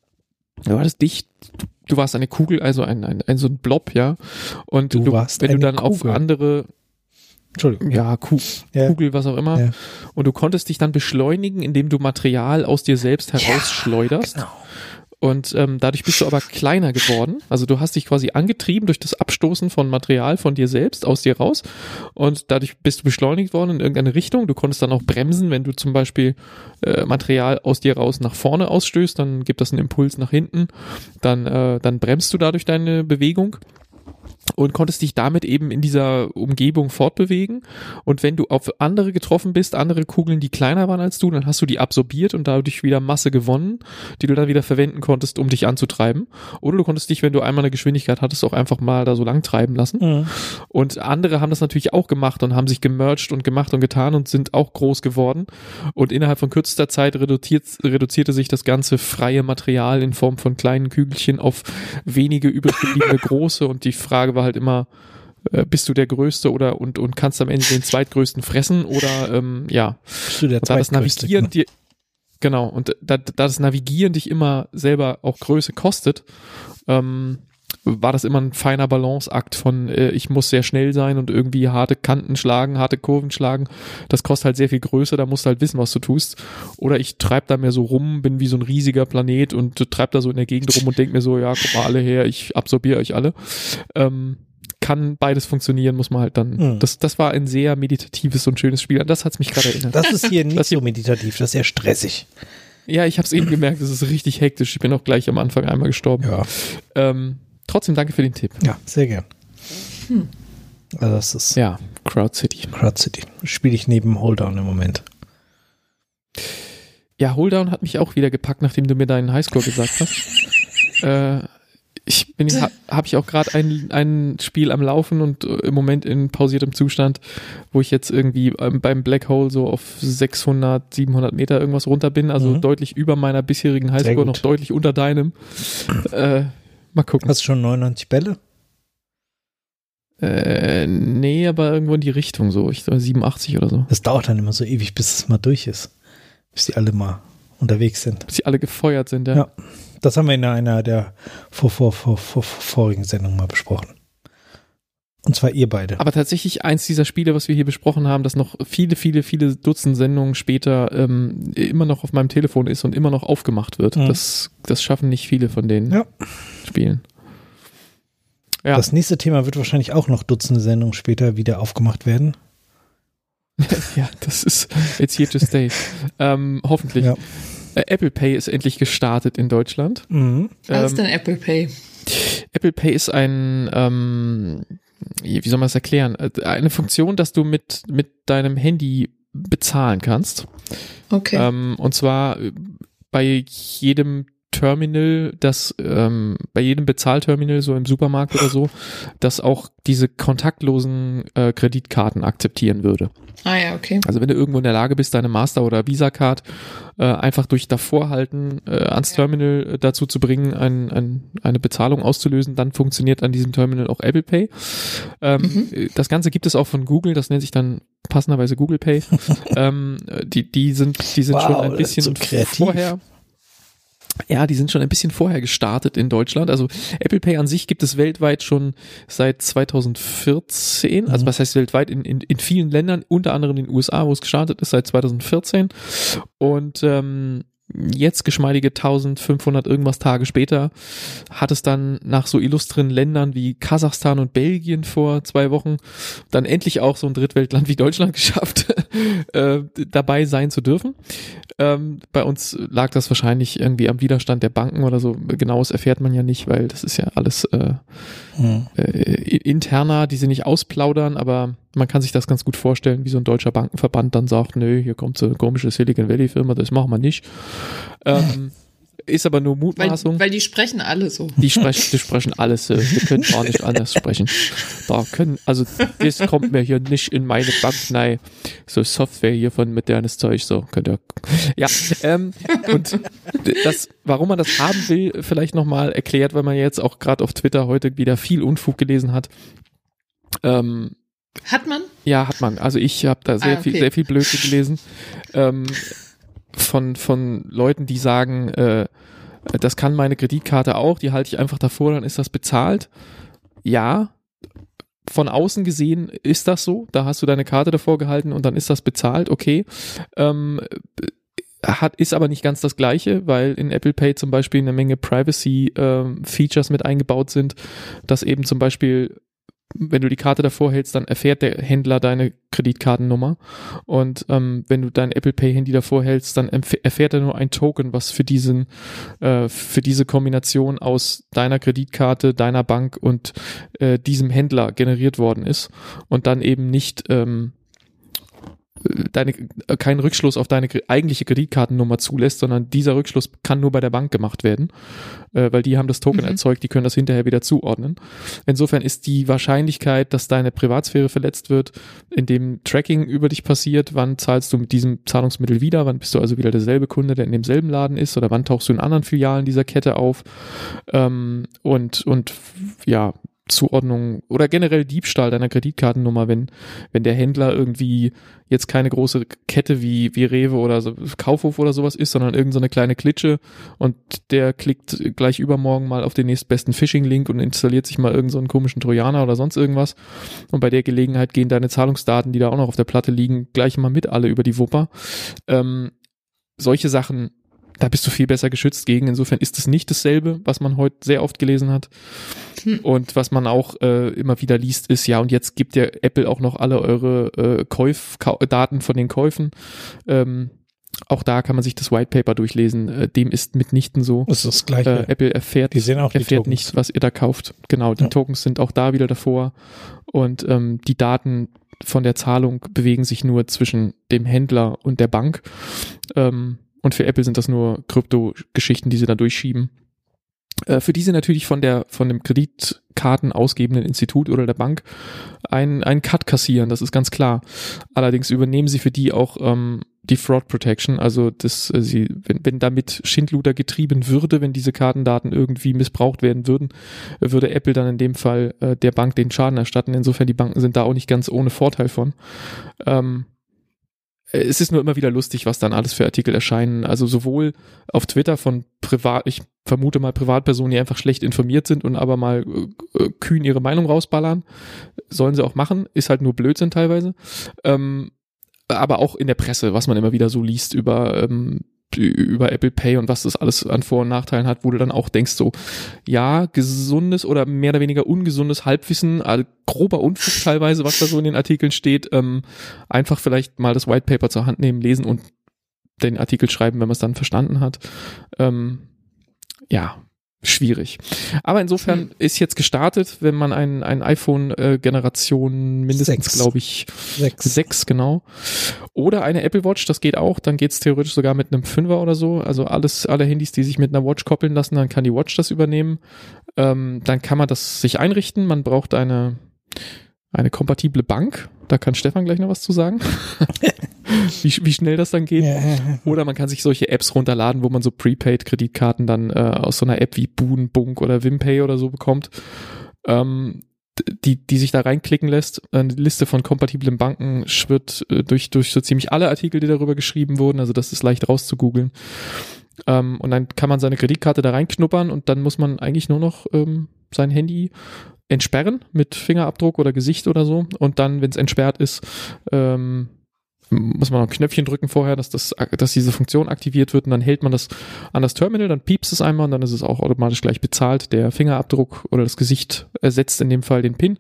du hattest dich, du warst eine Kugel, also ein, ein, ein so ein Blob, ja. Und du du, warst wenn du dann Kugel. auf andere, Entschuldigung. Ja, Ku- ja. Kugel, was auch immer. Ja. Und du konntest dich dann beschleunigen, indem du Material aus dir selbst herausschleuderst. Ja, genau. Und ähm, dadurch bist du aber kleiner geworden. Also du hast dich quasi angetrieben durch das Abstoßen von Material von dir selbst aus dir raus. Und dadurch bist du beschleunigt worden in irgendeine Richtung. Du konntest dann auch bremsen, wenn du zum Beispiel äh, Material aus dir raus nach vorne ausstößt, dann gibt das einen Impuls nach hinten. Dann, äh, dann bremst du dadurch deine Bewegung. Und konntest dich damit eben in dieser Umgebung fortbewegen. Und wenn du auf andere getroffen bist, andere Kugeln, die kleiner waren als du, dann hast du die absorbiert und dadurch wieder Masse gewonnen, die du dann wieder verwenden konntest, um dich anzutreiben. Oder du konntest dich, wenn du einmal eine Geschwindigkeit hattest, auch einfach mal da so lang treiben lassen. Mhm. Und andere haben das natürlich auch gemacht und haben sich gemerged und gemacht und getan und sind auch groß geworden. Und innerhalb von kürzester Zeit reduziert, reduzierte sich das ganze freie Material in Form von kleinen Kügelchen auf wenige übrig gebliebene große. Und die Frage war halt immer, äh, bist du der Größte oder und und kannst am Ende den Zweitgrößten fressen oder ähm, ja. Bist du der und da das Navigieren dir, genau, und da, da das Navigieren dich immer selber auch Größe kostet, ähm, war das immer ein feiner Balanceakt von äh, ich muss sehr schnell sein und irgendwie harte Kanten schlagen, harte Kurven schlagen. Das kostet halt sehr viel Größe, da musst du halt wissen, was du tust. Oder ich treib da mehr so rum, bin wie so ein riesiger Planet und treib da so in der Gegend rum und denk mir so, ja, guck mal alle her, ich absorbiere euch alle. Ähm, kann beides funktionieren, muss man halt dann. Mhm. Das, das war ein sehr meditatives und schönes Spiel. An das hat's mich gerade erinnert. Das ist hier nicht so meditativ, das ist sehr stressig. Ja, ich habe es eben gemerkt, das ist richtig hektisch. Ich bin auch gleich am Anfang einmal gestorben. Ja. Ähm, trotzdem danke für den Tipp. Ja, sehr gern. Hm. Also das ist ja, Crowd City. Crowd City. Spiele ich neben Holedown im Moment. Ja, Holedown hat mich auch wieder gepackt, nachdem du mir deinen Highscore gesagt hast. äh, ich bin, ha, habe ich auch gerade ein, ein Spiel am Laufen und äh, im Moment in pausiertem Zustand, wo ich jetzt irgendwie ähm, beim Black Hole so auf sechshundert, siebenhundert Meter irgendwas runter bin, also mhm. deutlich über meiner bisherigen Highscore, noch deutlich unter deinem. Äh, mal gucken. Hast du schon neunundneunzig Bälle? Äh, nee, aber irgendwo in die Richtung so. Ich siebenundachtzig oder so. Das dauert dann immer so ewig, bis es mal durch ist. Bis die alle mal unterwegs sind. Bis die alle gefeuert sind, ja. Ja, das haben wir in einer der vor, vor, vor, vor, vorigen Sendungen mal besprochen. Und zwar ihr beide. Aber tatsächlich eins dieser Spiele, was wir hier besprochen haben, das noch viele, viele, viele Dutzend Sendungen später ähm, immer noch auf meinem Telefon ist und immer noch aufgemacht wird. Mhm. Das, das schaffen nicht viele von den ja. Spielen. Ja. Das nächste Thema wird wahrscheinlich auch noch Dutzende Sendungen später wieder aufgemacht werden. Ja, das ist it's here to stay. ähm, hoffentlich. Ja. Äh, Apple Pay ist endlich gestartet in Deutschland. Mhm. Was ähm, ist denn Apple Pay? Apple Pay ist ein, ähm, wie soll man das erklären? Eine Funktion, dass du mit, mit deinem Handy bezahlen kannst. Okay. Ähm, und zwar bei jedem Terminal, das ähm, bei jedem Bezahlterminal so im Supermarkt oder so, das auch diese kontaktlosen äh, Kreditkarten akzeptieren würde. Ah ja, okay. Also wenn du irgendwo in der Lage bist, deine Master- oder Visa-Card äh, einfach durch Davorhalten äh, ans ja. Terminal äh, dazu zu bringen, ein, ein, eine Bezahlung auszulösen, dann funktioniert an diesem Terminal auch Apple Pay. Ähm, mhm. Das Ganze gibt es auch von Google, das nennt sich dann passenderweise Google Pay. ähm, die, die sind, die sind wow, schon ein bisschen so kreativ. vorher. Ja, die sind schon ein bisschen vorher gestartet in Deutschland. Also Apple Pay an sich gibt es weltweit schon seit zweitausendvierzehn. Mhm. Also was heißt weltweit? In, in, in vielen Ländern, unter anderem in den U S A, wo es gestartet ist, seit zweitausendvierzehn. Und ähm, jetzt geschmeidige eintausendfünfhundert irgendwas Tage später hat es dann nach so illustren Ländern wie Kasachstan und Belgien vor zwei Wochen dann endlich auch so ein Drittweltland wie Deutschland geschafft, äh, dabei sein zu dürfen. Ähm, bei uns lag das wahrscheinlich irgendwie am Widerstand der Banken oder so. Genaues erfährt man ja nicht, weil das ist ja alles äh, hm. äh, interner, die sie nicht ausplaudern, aber man kann sich das ganz gut vorstellen, wie so ein deutscher Bankenverband dann sagt, nö, hier kommt so eine komische Silicon Valley Firma, das machen wir nicht. Ähm, ist aber nur Mutmaßung. Weil, weil die sprechen alle so. Die sprechen, die sprechen alles so. Wir können gar nicht anders sprechen. Da können, also das kommt mir hier nicht in meine Bank, nein. So Software hier von modernes Zeug, so könnt ihr. Ja, ähm, und das, warum man das haben will, vielleicht nochmal erklärt, weil man jetzt auch gerade auf Twitter heute wieder viel Unfug gelesen hat. Ähm, Hat man? Ja, hat man. Also ich habe da sehr ah, okay. viel, sehr viel Blödsinn gelesen ähm, von von Leuten, die sagen, äh, das kann meine Kreditkarte auch. Die halte ich einfach davor, dann ist das bezahlt. Ja, von außen gesehen ist das so. Da hast du deine Karte davor gehalten und dann ist das bezahlt. Okay. Ähm, hat ist aber nicht ganz das Gleiche, weil in Apple Pay zum Beispiel eine Menge Privacy-Features ähm, mit eingebaut sind, dass eben zum Beispiel wenn du die Karte davor hältst, dann erfährt der Händler deine Kreditkartennummer und ähm, wenn du dein Apple Pay Handy davor hältst, dann empf- erfährt er nur ein Token, was für diesen äh, für diese Kombination aus deiner Kreditkarte, deiner Bank und äh, diesem Händler generiert worden ist und dann eben nicht ähm, deine keinen Rückschluss auf deine eigentliche Kreditkartennummer zulässt, sondern dieser Rückschluss kann nur bei der Bank gemacht werden, äh, weil die haben das Token mhm. erzeugt, die können das hinterher wieder zuordnen. Insofern ist die Wahrscheinlichkeit, dass deine Privatsphäre verletzt wird, indem Tracking über dich passiert, wann zahlst du mit diesem Zahlungsmittel wieder, wann bist du also wieder derselbe Kunde, der in demselben Laden ist oder wann tauchst du in anderen Filialen dieser Kette auf ähm, und und ja, Zuordnung oder generell Diebstahl deiner Kreditkartennummer, wenn wenn der Händler irgendwie jetzt keine große Kette wie wie Rewe oder so, Kaufhof oder sowas ist, sondern irgend so eine kleine Klitsche und der klickt gleich übermorgen mal auf den nächstbesten Phishing-Link und installiert sich mal irgend so einen komischen Trojaner oder sonst irgendwas und bei der Gelegenheit gehen deine Zahlungsdaten, die da auch noch auf der Platte liegen, gleich mal mit alle über die Wupper. Ähm, solche Sachen, da bist du viel besser geschützt gegen. Insofern ist es nicht dasselbe, was man heute sehr oft gelesen hat. Hm. Und was man auch äh, immer wieder liest, ist, ja, und jetzt gibt ja Apple auch noch alle eure äh, Käuf, Ka- Daten von den Käufen. Ähm, auch da kann man sich das White Paper durchlesen. Äh, dem ist mitnichten so. Das ist das Gleiche. Äh, Apple erfährt, die sehen auch die erfährt Tokens. nicht, was ihr da kauft. Genau, die ja. Tokens sind auch da wieder davor. Und ähm, die Daten von der Zahlung bewegen sich nur zwischen dem Händler und der Bank. Ähm, Und für Apple sind das nur Krypto-Geschichten, die sie da durchschieben. Äh, für die sie natürlich von der von dem Kreditkarten ausgebenden Institut oder der Bank einen, einen Cut kassieren, das ist ganz klar. Allerdings übernehmen sie für die auch ähm, die Fraud Protection, also das, äh, sie, wenn, wenn damit Schindluder getrieben würde, wenn diese Kartendaten irgendwie missbraucht werden würden, äh, würde Apple dann in dem Fall äh, der Bank den Schaden erstatten. Insofern die Banken sind da auch nicht ganz ohne Vorteil von. Ähm, Es ist nur immer wieder lustig, was dann alles für Artikel erscheinen. Also sowohl auf Twitter von Privat, ich vermute mal Privatpersonen, die einfach schlecht informiert sind und aber mal äh, kühn ihre Meinung rausballern. Sollen sie auch machen, ist halt nur Blödsinn teilweise. Ähm, aber auch in der Presse, was man immer wieder so liest über ähm, über Apple Pay und was das alles an Vor- und Nachteilen hat, wo du dann auch denkst so, ja, gesundes oder mehr oder weniger ungesundes Halbwissen, also grober Unfug teilweise, was da so in den Artikeln steht, ähm, einfach vielleicht mal das White Paper zur Hand nehmen, lesen und den Artikel schreiben, wenn man es dann verstanden hat. Ähm, ja, schwierig. Aber insofern hm. ist jetzt gestartet, wenn man ein, ein iPhone-Generation äh, mindestens, glaube ich, sechs. sechs, genau. Oder eine Apple Watch, das geht auch. Dann geht es theoretisch sogar mit einem Fünfer oder so. Also alles, alle Handys, die sich mit einer Watch koppeln lassen, dann kann die Watch das übernehmen. Ähm, dann kann man das sich einrichten. Man braucht eine, eine kompatible Bank. Da kann Stefan gleich noch was zu sagen. wie, wie schnell das dann geht. Ja. Oder man kann sich solche Apps runterladen, wo man so Prepaid-Kreditkarten dann äh, aus so einer App wie Boon, Bunk oder Wimpay oder so bekommt, ähm, die die sich da reinklicken lässt. Eine Liste von kompatiblen Banken schwirrt äh, durch durch so ziemlich alle Artikel, die darüber geschrieben wurden. Also das ist leicht rauszugoogeln. Ähm, und dann kann man seine Kreditkarte da reinknuppern und dann muss man eigentlich nur noch ähm, sein Handy entsperren mit Fingerabdruck oder Gesicht oder so. Und dann, wenn es entsperrt ist, ähm, muss man noch ein Knöpfchen drücken vorher, dass das, dass diese Funktion aktiviert wird und dann hält man das an das Terminal, dann piepst es einmal und dann ist es auch automatisch gleich bezahlt. Der Fingerabdruck oder das Gesicht ersetzt in dem Fall den PIN.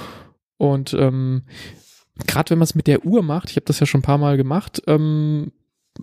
Und ähm, gerade wenn man es mit der Uhr macht, ich habe das ja schon ein paar Mal gemacht, ähm,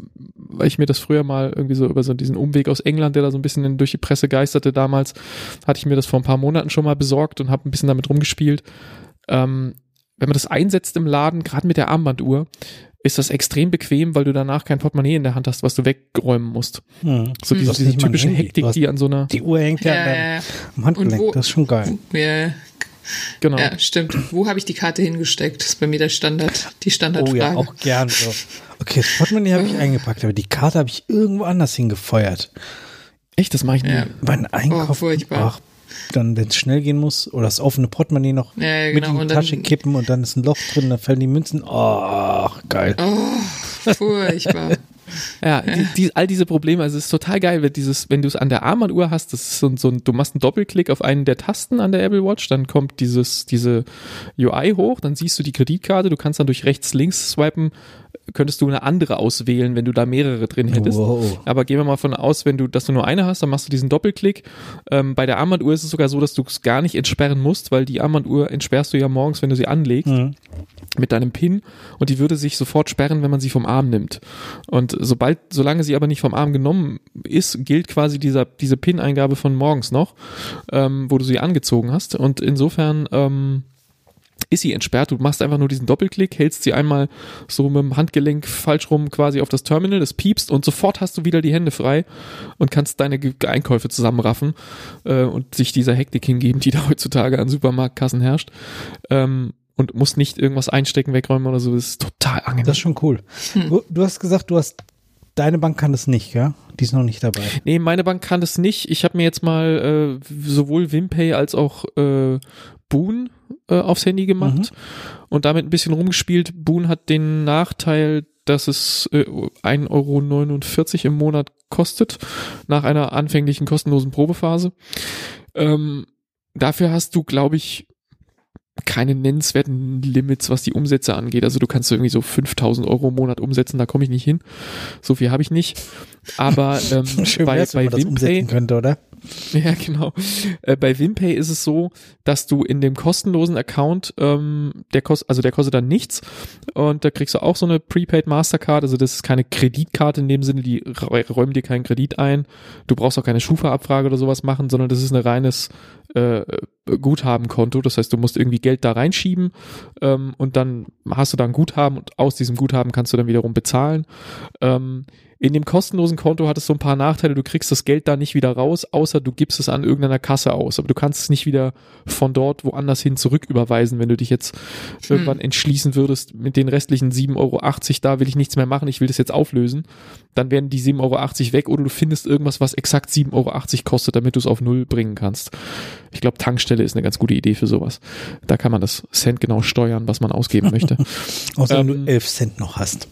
weil ich mir das früher mal irgendwie so über so diesen Umweg aus England, der da so ein bisschen durch die Presse geisterte damals, hatte ich mir das vor ein paar Monaten schon mal besorgt und habe ein bisschen damit rumgespielt. Ähm, wenn man das einsetzt im Laden, gerade mit der Armbanduhr, ist das extrem bequem, weil du danach kein Portemonnaie in der Hand hast, was du wegräumen musst. Hm. So diese, diese typische Hektik, hast, die an so einer... Die Uhr hängt ja, ja, ja, ja. am Handgelenk, wo, das ist schon geil. Ja, genau. Ja, stimmt. Wo habe ich die Karte hingesteckt? Das ist bei mir der Standard, die Standardfrage. Oh ja, auch gern so. Okay, das Portemonnaie habe ich eingepackt, aber die Karte habe ich irgendwo anders hingefeuert. Echt, das mache ich nie. Ja. Beim Einkauf, oh, furchtbar. Ach, dann, wenn es schnell gehen muss, oder das offene Portemonnaie noch ja, ja, mit genau. in die Tasche dann, kippen und dann ist ein Loch drin, dann fallen die Münzen. Oh, geil. Oh, furchtbar. Ja, die, die, all diese Probleme, also es ist total geil, wenn dieses, wenn du es an der Armbanduhr hast, das ist so, so ein, du machst einen Doppelklick auf einen der Tasten an der Apple Watch, dann kommt dieses, diese U I hoch, dann siehst du die Kreditkarte, du kannst dann durch rechts, links swipen, könntest du eine andere auswählen, wenn du da mehrere drin hättest. Wow. Aber gehen wir mal von aus, wenn du, dass du nur eine hast, dann machst du diesen Doppelklick. Ähm, bei der Armbanduhr ist es sogar so, dass du es gar nicht entsperren musst, weil die Armbanduhr entsperrst du ja morgens, wenn du sie anlegst, mhm. mit deinem PIN und die würde sich sofort sperren, wenn man sie vom Arm nimmt. Und sobald, solange sie aber nicht vom Arm genommen ist, gilt quasi dieser, diese PIN-Eingabe von morgens noch, ähm, wo du sie angezogen hast. Und insofern, ähm, ist sie entsperrt, du machst einfach nur diesen Doppelklick, hältst sie einmal so mit dem Handgelenk falsch rum quasi auf das Terminal, das piepst und sofort hast du wieder die Hände frei und kannst deine Einkäufe zusammenraffen äh, und sich dieser Hektik hingeben, die da heutzutage an Supermarktkassen herrscht, ähm, und musst nicht irgendwas einstecken, wegräumen oder so, das ist total angenehm. Das ist schon cool. Hm. Du hast gesagt, du hast, deine Bank kann das nicht, ja? Die ist noch nicht dabei. Nee, meine Bank kann das nicht. Ich habe mir jetzt mal äh, sowohl WinPay als auch äh, Boon äh, aufs Handy gemacht mhm. und damit ein bisschen rumgespielt. Boon hat den Nachteil, dass es äh, ein Euro neunundvierzig im Monat kostet, nach einer anfänglichen kostenlosen Probephase. Ähm, dafür hast du, glaube ich, keine nennenswerten Limits, was die Umsätze angeht. Also du kannst irgendwie so fünftausend Euro im Monat umsetzen, da komme ich nicht hin. So viel habe ich nicht. Aber ähm, Schön bei, wär's, wenn bei man das umsetzen könnte, oder? Ja, genau. Äh, bei WinPay ist es so, dass du in dem kostenlosen Account, ähm, der kostet, also der kostet dann nichts und da kriegst du auch so eine Prepaid Mastercard, also das ist keine Kreditkarte in dem Sinne, die räumen dir keinen Kredit ein. Du brauchst auch keine Schufa-Abfrage oder sowas machen, sondern das ist ein reines äh, Guthabenkonto. Das heißt, du musst irgendwie Geld da reinschieben ähm, und dann hast du da ein Guthaben und aus diesem Guthaben kannst du dann wiederum bezahlen. Ähm, In dem kostenlosen Konto hat es so ein paar Nachteile. Du kriegst das Geld da nicht wieder raus, außer du gibst es an irgendeiner Kasse aus. Aber du kannst es nicht wieder von dort woanders hin zurücküberweisen, wenn du dich jetzt hm. irgendwann entschließen würdest, mit den restlichen sieben Euro achtzig, da will ich nichts mehr machen, ich will das jetzt auflösen. Dann werden die sieben Euro achtzig weg oder du findest irgendwas, was exakt sieben Euro achtzig kostet, damit du es auf Null bringen kannst. Ich glaube, Tankstelle ist eine ganz gute Idee für sowas. Da kann man das Cent genau steuern, was man ausgeben möchte. Außer ähm, wenn du elf Cent noch hast.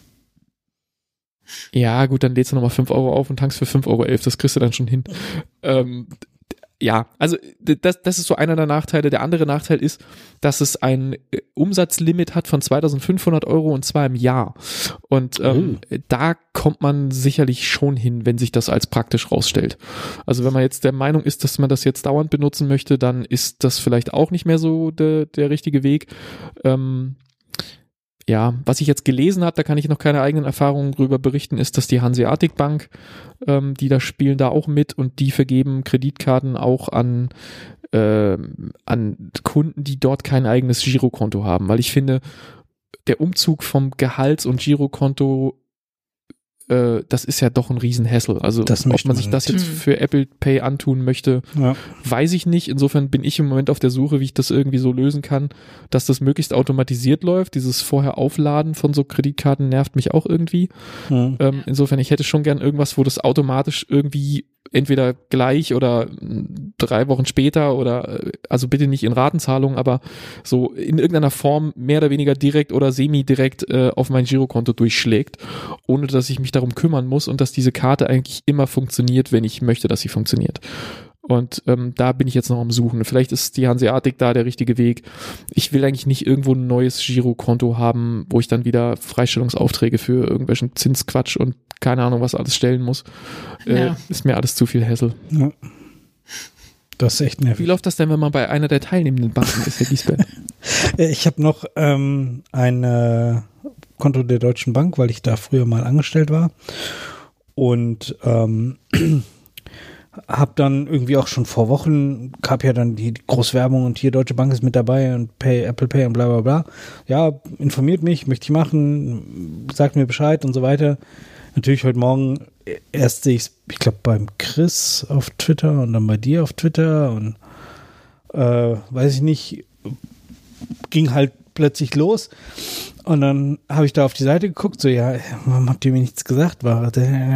Ja, gut, dann lädst du nochmal fünf Euro auf und tankst für fünf Euro elf, das kriegst du dann schon hin. Ähm, ja, also das, das ist so einer der Nachteile. Der andere Nachteil ist, dass es ein Umsatzlimit hat von zweitausendfünfhundert Euro und zwar im Jahr. Und ähm, oh. da kommt man sicherlich schon hin, wenn sich das als praktisch rausstellt. Also wenn man jetzt der Meinung ist, dass man das jetzt dauernd benutzen möchte, dann ist das vielleicht auch nicht mehr so de, der richtige Weg. Ähm, Ja, was ich jetzt gelesen habe, da kann ich noch keine eigenen Erfahrungen drüber berichten, ist, dass die Hanseatic Bank, ähm, die da spielen da auch mit und die vergeben Kreditkarten auch an, äh, an Kunden, die dort kein eigenes Girokonto haben. Weil ich finde, der Umzug vom Gehalts- und Girokonto, äh, das ist ja doch ein Riesenhassel. Also das ob man sich das jetzt für Apple Pay antun möchte, ja. weiß ich nicht. Insofern bin ich im Moment auf der Suche, wie ich das irgendwie so lösen kann, dass das möglichst automatisiert läuft. Dieses vorher Aufladen von so Kreditkarten nervt mich auch irgendwie. Mhm. Ähm, insofern, ich hätte schon gern irgendwas, wo das automatisch irgendwie entweder gleich oder drei Wochen später oder, also bitte nicht in Ratenzahlung, aber so in irgendeiner Form mehr oder weniger direkt oder semi-direkt äh, auf mein Girokonto durchschlägt, ohne dass ich mich darum kümmern muss und dass diese Karte eigentlich immer funktioniert, wenn ich möchte, dass sie funktioniert. Und ähm, da bin ich jetzt noch am Suchen. Vielleicht ist die Hanseatic da der richtige Weg. Ich will eigentlich nicht irgendwo ein neues Girokonto haben, wo ich dann wieder Freistellungsaufträge für irgendwelchen Zinsquatsch und keine Ahnung was alles stellen muss. Äh, ja. Ist mir alles zu viel Hassel. Ja. Das ist echt nervig. Wie läuft das denn, wenn man bei einer der teilnehmenden Banken ist, Herr Giesbert? Ich habe noch ähm, ein äh, Konto der Deutschen Bank, weil ich da früher mal angestellt war. Und ähm, habe dann irgendwie auch schon vor Wochen, gab ja dann die Großwerbung und hier Deutsche Bank ist mit dabei und Pay, Apple Pay und bla bla bla. Ja, informiert mich, möchte ich machen, sagt mir Bescheid und so weiter. Natürlich heute Morgen erst sehe ich es, ich glaube beim Chris auf Twitter und dann bei dir auf Twitter und äh, weiß ich nicht, ging halt plötzlich los und dann habe ich da auf die Seite geguckt, so ja, warum habt ihr mir nichts gesagt? War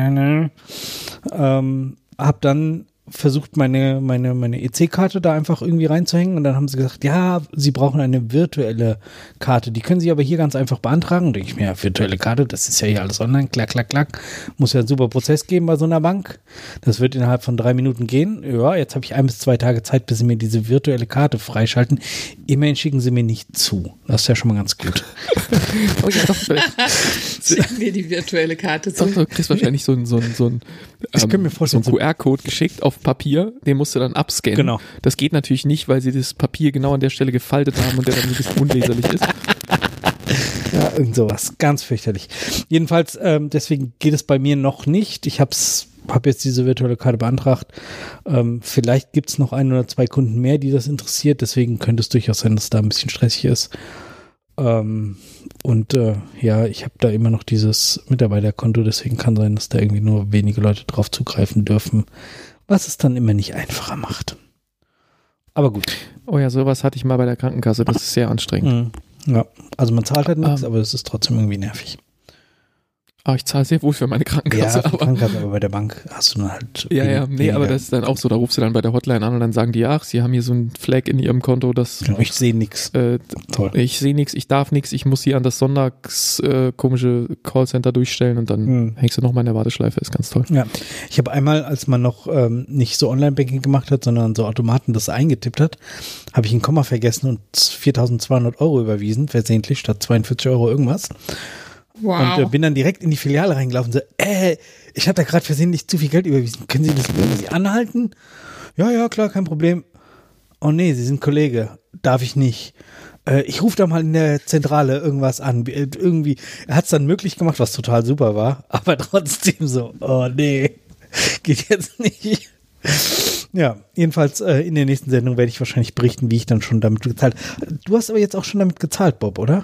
ähm, hab dann versucht, meine, meine, meine E C-Karte da einfach irgendwie reinzuhängen und dann haben sie gesagt, ja, sie brauchen eine virtuelle Karte, die können sie aber hier ganz einfach beantragen. Und denke ich mir, ja, virtuelle Karte, das ist ja hier alles online, klack, klack, klack, muss ja einen super Prozess geben bei so einer Bank. Das wird innerhalb von drei Minuten gehen. Ja, jetzt habe ich ein bis zwei Tage Zeit, bis sie mir diese virtuelle Karte freischalten. Immerhin schicken sie mir nicht zu. Das ist ja schon mal ganz gut. Oh ja, doch. Schicken mir die virtuelle Karte zu. Doch, du kriegst wahrscheinlich so ein, so ein, so ein, ich kann mir vorstellen, so ein Q R-Code geschickt auf Papier, den musst du dann abscannen. Genau. Das geht natürlich nicht, weil sie das Papier genau an der Stelle gefaltet haben und der dann ein bisschen unleserlich ist. Ja, irgend sowas. Ganz fürchterlich. Jedenfalls, ähm, deswegen geht es bei mir noch nicht. Ich hab's, hab jetzt diese virtuelle Karte beantragt. Ähm, vielleicht gibt's noch ein oder zwei Kunden mehr, die das interessiert. Deswegen könnte es durchaus sein, dass da ein bisschen stressig ist. Ähm, und äh, ja, ich habe da immer noch dieses Mitarbeiterkonto. Deswegen kann sein, dass da irgendwie nur wenige Leute drauf zugreifen dürfen. Was es dann immer nicht einfacher macht. Aber gut. Oh ja, sowas hatte ich mal bei der Krankenkasse. Das ist sehr anstrengend. Ja, also man zahlt halt nichts, um, aber es ist trotzdem irgendwie nervig. Aber ich zahle sehr wohl für meine Krankenkasse. Ja, für aber, Krankenkasse, aber bei der Bank hast du dann halt Ja, wenig, ja, nee, weniger. Aber das ist dann auch so, da rufst du dann bei der Hotline an und dann sagen die, ach, sie haben hier so ein Flag in ihrem Konto, das... Genau, ich sehe nichts. Äh, Toll. Ich sehe nichts, ich darf nichts, ich muss sie an das sonntags äh, komische Callcenter durchstellen und dann hm. hängst du nochmal in der Warteschleife, ist ganz toll. Ja, ich habe einmal, als man noch ähm, nicht so Online-Banking gemacht hat, sondern so Automaten das eingetippt hat, habe ich ein Komma vergessen und viertausendzweihundert Euro überwiesen, versehentlich, statt zweiundvierzig Euro irgendwas. Wow. Und äh, bin dann direkt in die Filiale reingelaufen und so, äh, ich habe da gerade versehentlich zu viel Geld überwiesen. Können Sie das irgendwie anhalten? Ja, ja, klar, kein Problem. Oh nee, Sie sind Kollege. Darf ich nicht. Äh, ich rufe da mal in der Zentrale irgendwas an. Irgendwie, er hat es dann möglich gemacht, was total super war, aber trotzdem so, oh nee, geht jetzt nicht. Ja, jedenfalls äh, in der nächsten Sendung werde ich wahrscheinlich berichten, wie ich dann schon damit gezahlt. Du hast aber jetzt auch schon damit gezahlt, Bob, oder?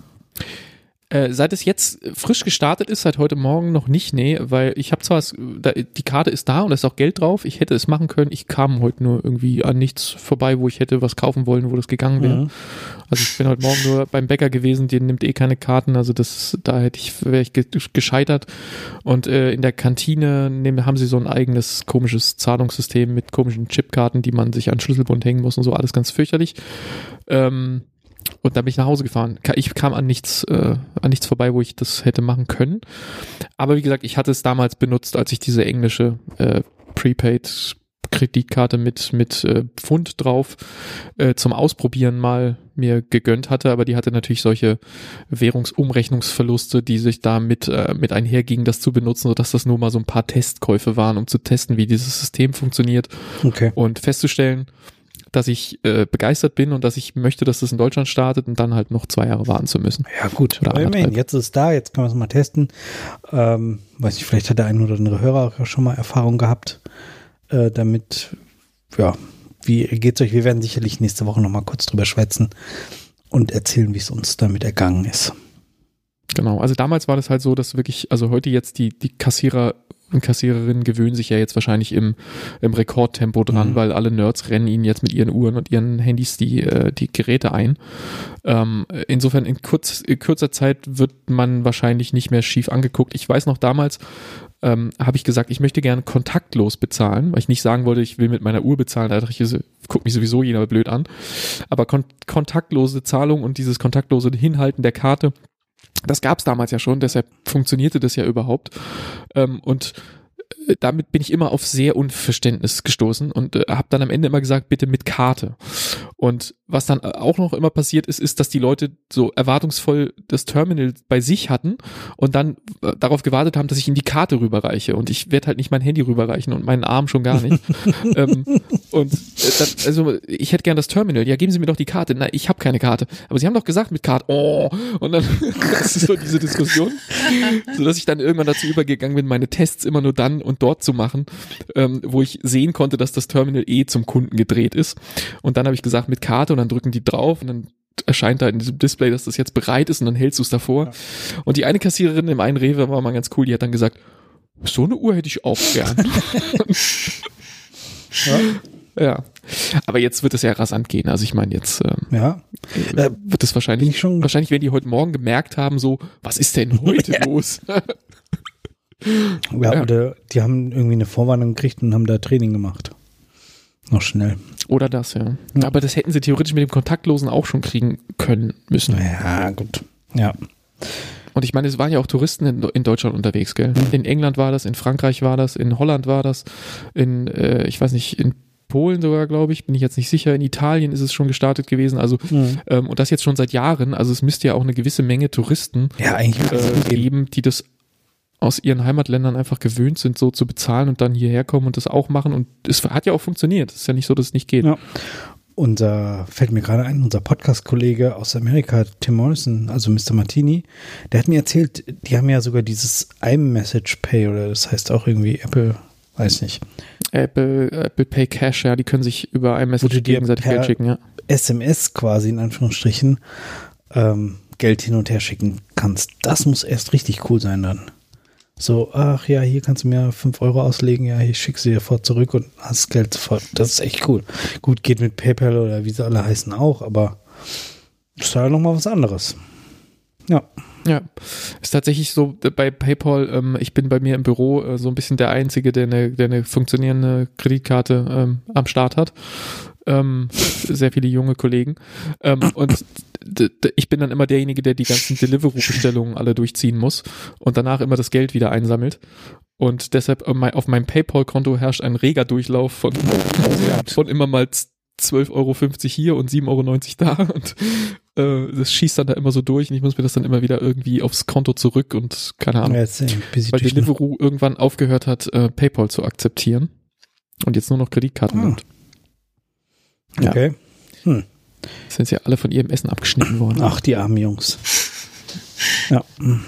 Äh, seit es jetzt frisch gestartet ist, seit heute Morgen noch nicht, nee, weil ich habe zwar, da, die Karte ist da und da ist auch Geld drauf, ich hätte es machen können, ich kam heute nur irgendwie an nichts vorbei, wo ich hätte was kaufen wollen, wo das gegangen wäre. Mhm. Also ich bin heute Morgen nur beim Bäcker gewesen, der nimmt eh keine Karten, also das, da hätte ich, wäre ich ge- gescheitert. Und äh, in der Kantine nehmen, haben sie so ein eigenes komisches Zahlungssystem mit komischen Chipkarten, die man sich an Schlüsselbund hängen muss und so, alles ganz fürchterlich. Ähm, Und da bin ich nach Hause gefahren. Ich kam an nichts, äh, an nichts vorbei, wo ich das hätte machen können. Aber wie gesagt, ich hatte es damals benutzt, als ich diese englische äh, Prepaid-Kreditkarte mit mit äh, Pfund drauf äh, zum Ausprobieren mal mir gegönnt hatte. Aber die hatte natürlich solche Währungsumrechnungsverluste, die sich da mit, äh, mit einhergingen, das zu benutzen, sodass das nur mal so ein paar Testkäufe waren, um zu testen, wie dieses System funktioniert. Okay. Und festzustellen, dass ich äh, begeistert bin und dass ich möchte, dass das in Deutschland startet und dann halt noch zwei Jahre warten zu müssen. Ja gut, aber immerhin, jetzt ist es da, jetzt können wir es mal testen. Ähm, weiß nicht, vielleicht hat der ein oder andere Hörer auch schon mal Erfahrung gehabt äh, damit. Ja, wie geht's euch? Wir werden sicherlich nächste Woche noch mal kurz drüber schwätzen und erzählen, wie es uns damit ergangen ist. Genau, also damals war das halt so, dass wirklich, also heute jetzt die, die Kassierer und Kassiererinnen gewöhnen sich ja jetzt wahrscheinlich im, im Rekordtempo dran, mhm. weil alle Nerds rennen ihnen jetzt mit ihren Uhren und ihren Handys die, die Geräte ein. Ähm, insofern in, kurz, in kürzer Zeit wird man wahrscheinlich nicht mehr schief angeguckt. Ich weiß noch damals, ähm, habe ich gesagt, ich möchte gerne kontaktlos bezahlen, weil ich nicht sagen wollte, ich will mit meiner Uhr bezahlen, da dachte ich, guckt mich sowieso jeder blöd an. Aber kon- kontaktlose Zahlung und dieses kontaktlose Hinhalten der Karte Das gab es damals ja schon, deshalb funktionierte das ja überhaupt. Ähm, und damit bin ich immer auf sehr Unverständnis gestoßen und äh, habe dann am Ende immer gesagt, bitte mit Karte. Und was dann auch noch immer passiert ist, ist, dass die Leute so erwartungsvoll das Terminal bei sich hatten und dann äh, darauf gewartet haben, dass ich ihnen die Karte rüberreiche. Und ich werde halt nicht mein Handy rüberreichen und meinen Arm schon gar nicht. ähm, und äh, das, also ich hätte gern das Terminal. Ja, geben Sie mir doch die Karte. Nein, ich habe keine Karte. Aber Sie haben doch gesagt mit Karte. Oh, und dann das ist so diese Diskussion, sodass ich dann irgendwann dazu übergegangen bin, meine Tests immer nur dann und dort zu machen, ähm, wo ich sehen konnte, dass das Terminal eh zum Kunden gedreht ist. Und dann habe ich gesagt, mit Karte, und dann drücken die drauf und dann erscheint da in diesem Display, dass das jetzt bereit ist und dann hältst du es davor. Ja. Und die eine Kassiererin im einen Rewe war mal ganz cool, die hat dann gesagt, so eine Uhr hätte ich auch gern. ja. ja. Aber jetzt wird es ja rasant gehen. Also ich meine, jetzt ähm, ja. äh, wird es wahrscheinlich, schon wahrscheinlich werden die heute Morgen gemerkt haben, so, was ist denn heute ja. los? Ja, ja, oder die haben irgendwie eine Vorwarnung gekriegt und haben da Training gemacht. Noch schnell. Oder das, ja. ja. Aber das hätten sie theoretisch mit dem Kontaktlosen auch schon kriegen können müssen. Ja, gut. Ja. Und ich meine, es waren ja auch Touristen in, in Deutschland unterwegs, gell? Mhm. In England war das, in Frankreich war das, in Holland war das, in, äh, ich weiß nicht, in Polen sogar, glaube ich, bin ich jetzt nicht sicher. In Italien ist es schon gestartet gewesen. Also mhm. ähm, und das jetzt schon seit Jahren. Also es müsste ja auch eine gewisse Menge Touristen ja, eigentlich äh, geben, die das aus ihren Heimatländern einfach gewöhnt sind, so zu bezahlen und dann hierher kommen und das auch machen. Und es hat ja auch funktioniert. Es ist ja nicht so, dass es nicht geht. Ja. Unser, fällt mir gerade ein, unser Podcast-Kollege aus Amerika, Tim Morrison, also Mister Martini, der hat mir erzählt, die haben ja sogar dieses iMessage Pay oder das heißt auch irgendwie Apple, weiß nicht. Apple, Apple Pay Cash, ja, die können sich über iMessage gegenseitig Geld schicken, ja. S M S quasi in Anführungsstrichen ähm, Geld hin und her schicken kannst. Das muss erst richtig cool sein dann. So, ach ja, hier kannst du mir fünf Euro auslegen, ja, ich schicke sie dir sofort zurück und hast Geld sofort. Das ist echt cool. Gut, geht mit PayPal oder wie sie alle heißen auch, aber das ist ja nochmal was anderes. Ja. Ja, ist tatsächlich so bei PayPal, ähm, ich bin bei mir im Büro äh, so ein bisschen der Einzige, der eine, der eine funktionierende Kreditkarte ähm, am Start hat. Ähm, sehr viele junge Kollegen. Ähm, und d- d- ich bin dann immer derjenige, der die ganzen Deliveroo-Bestellungen alle durchziehen muss und danach immer das Geld wieder einsammelt. Und deshalb auf meinem PayPal-Konto herrscht ein reger Durchlauf von, von immer mal zwölf Euro fünfzig hier und sieben Euro neunzig da und äh, das schießt dann da immer so durch und ich muss mir das dann immer wieder irgendwie aufs Konto zurück und keine Ahnung, ja, weil Deliveroo irgendwann aufgehört hat, äh, PayPal zu akzeptieren und jetzt nur noch Kreditkarten ah. nimmt. Okay. Ja. Hm. Sind ja alle von ihrem Essen abgeschnitten worden. Ach, die armen Jungs. Ja.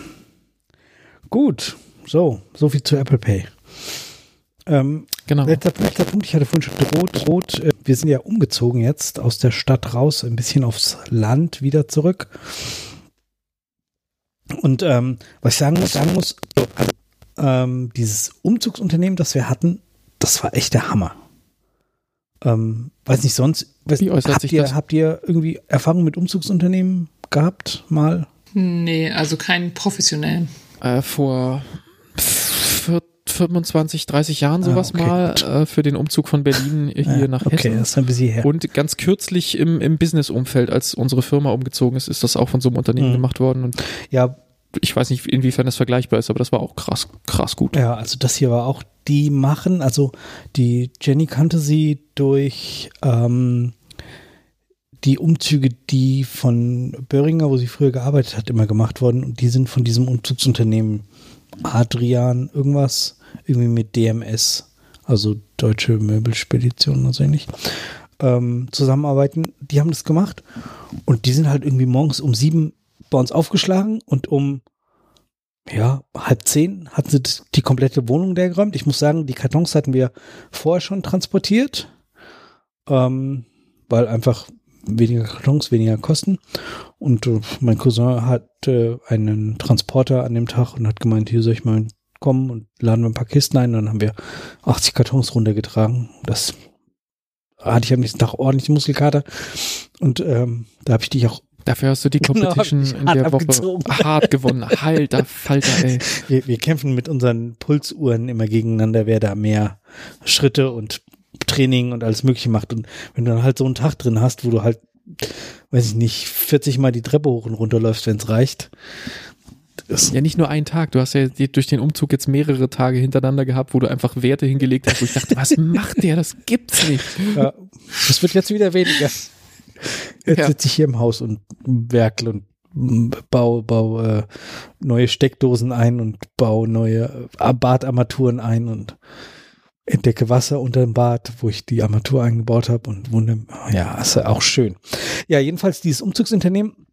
Gut. So, so viel zu Apple Pay. Ähm, genau. Letzter, letzter Punkt, ich hatte vorhin schon droht, droht, äh, wir sind ja umgezogen jetzt aus der Stadt raus, ein bisschen aufs Land wieder zurück. Und ähm, was ich sagen muss, sagen muss ähm, dieses Umzugsunternehmen, das wir hatten, das war echt der Hammer. Ähm, weiß nicht, sonst, weiß, Wie äußert habt, sich ihr, das? habt ihr irgendwie Erfahrung mit Umzugsunternehmen gehabt, mal? Nee, also keinen professionellen. Äh, vor fünfundzwanzig, dreißig Jahren sowas ah, okay, mal äh, für den Umzug von Berlin hier ja, nach Hessen. Okay, das ist ein bisschen her. Und ganz kürzlich im, im Business-Umfeld, als unsere Firma umgezogen ist, ist das auch von so einem Unternehmen mhm. gemacht worden. Und ja, ich weiß nicht, inwiefern das vergleichbar ist, aber das war auch krass, krass gut. Ja, also das hier war auch, die machen, also die Jenny kannte sie durch ähm, die Umzüge, die von Böhringer, wo sie früher gearbeitet hat, immer gemacht wurden und die sind von diesem Umzugsunternehmen Adrian irgendwas, irgendwie mit D M S, also Deutsche Möbelspedition oder so ähnlich, ähm, zusammenarbeiten. Die haben das gemacht und die sind halt irgendwie morgens um sieben bei uns aufgeschlagen und um ja, halb zehn hatten sie die komplette Wohnung leer geräumt. Ich muss sagen, die Kartons hatten wir vorher schon transportiert, ähm, weil einfach weniger Kartons, weniger Kosten. Und äh, mein Cousin hatte äh, einen Transporter an dem Tag und hat gemeint, hier soll ich mal kommen und laden wir ein paar Kisten ein. Und dann haben wir achtzig Kartons runtergetragen. Das hatte ich am nächsten Tag ordentlich Muskelkater. Und ähm, da habe ich dich auch Dafür hast du die Competition genau, in der Woche abgezogen. hart gewonnen. Halter, Falter, ey. Wir, wir kämpfen mit unseren Pulsuhren immer gegeneinander, wer da mehr Schritte und Training und alles Mögliche macht. Und wenn du dann halt so einen Tag drin hast, wo du halt, weiß ich nicht, vierzig Mal die Treppe hoch und runter läufst, wenn es reicht, ist. Ja, nicht nur einen Tag. Du hast ja durch den Umzug jetzt mehrere Tage hintereinander gehabt, wo du einfach Werte hingelegt hast, wo ich dachte, was macht der? Das gibt's nicht. Ja, das wird jetzt wieder weniger. Jetzt Ja. sitze ich hier im Haus und werkel und bau, bau äh, neue Steckdosen ein und baue neue äh, Badarmaturen ein und entdecke Wasser unter dem Bad, wo ich die Armatur eingebaut habe und wunder, ja, ist ja auch schön. Ja, jedenfalls dieses Umzugsunternehmen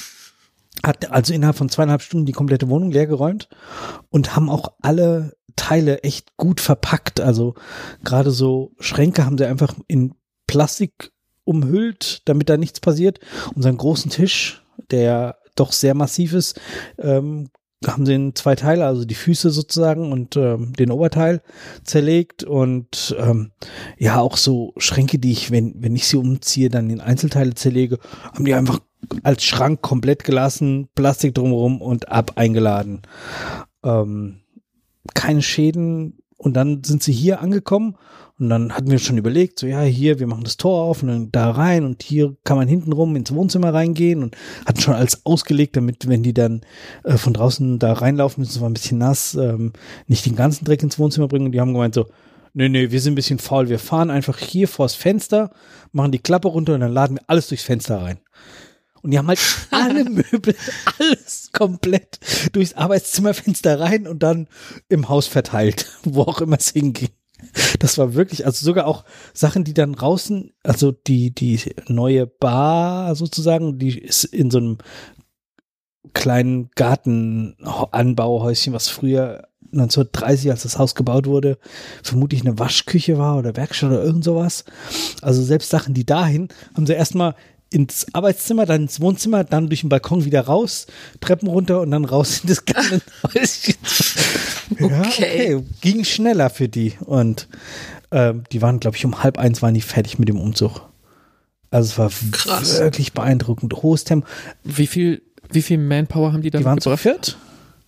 hat also innerhalb von zweieinhalb Stunden die komplette Wohnung leergeräumt und haben auch alle Teile echt gut verpackt. Also gerade so Schränke haben sie einfach in Plastik umhüllt, damit da nichts passiert. Unseren großen Tisch, der doch sehr massiv ist, ähm, haben sie in zwei Teile, also die Füße sozusagen und ähm, den Oberteil zerlegt und ähm, ja, auch so Schränke, die ich, wenn, wenn ich sie umziehe, dann in Einzelteile zerlege, haben die einfach als Schrank komplett gelassen, Plastik drumherum und ab eingeladen. Ähm, keine Schäden und dann sind sie hier angekommen und dann hatten wir schon überlegt, so ja, hier, wir machen das Tor auf und dann da rein und hier kann man hinten rum ins Wohnzimmer reingehen und hatten schon alles ausgelegt, damit, wenn die dann äh, von draußen da reinlaufen müssen, es war ein bisschen nass, ähm, nicht den ganzen Dreck ins Wohnzimmer bringen und die haben gemeint so, nee, nee, wir sind ein bisschen faul, wir fahren einfach hier vors Fenster, machen die Klappe runter und dann laden wir alles durchs Fenster rein. Und die haben halt alle Möbel, alles komplett durchs Arbeitszimmerfenster rein und dann im Haus verteilt, wo auch immer es hinging. Das war wirklich, also sogar auch Sachen, die dann draußen, also die, die neue Bar sozusagen, die ist in so einem kleinen Gartenanbauhäuschen, was früher neunzehnhundertdreißig, als das Haus gebaut wurde, vermutlich eine Waschküche war oder Werkstatt oder irgend sowas. Also selbst Sachen, die dahin, haben sie erstmal ins Arbeitszimmer, dann ins Wohnzimmer, dann durch den Balkon wieder raus, Treppen runter und dann raus in das kleine Häuschen. Ja, Okay. okay, ging schneller für die und ähm, die waren, glaube ich, um halb eins waren die fertig mit dem Umzug. Also es war Krass. wirklich beeindruckend. Hohes Tempo. Wie viel, wie viel Manpower haben die da Die waren zu gebracht? viert,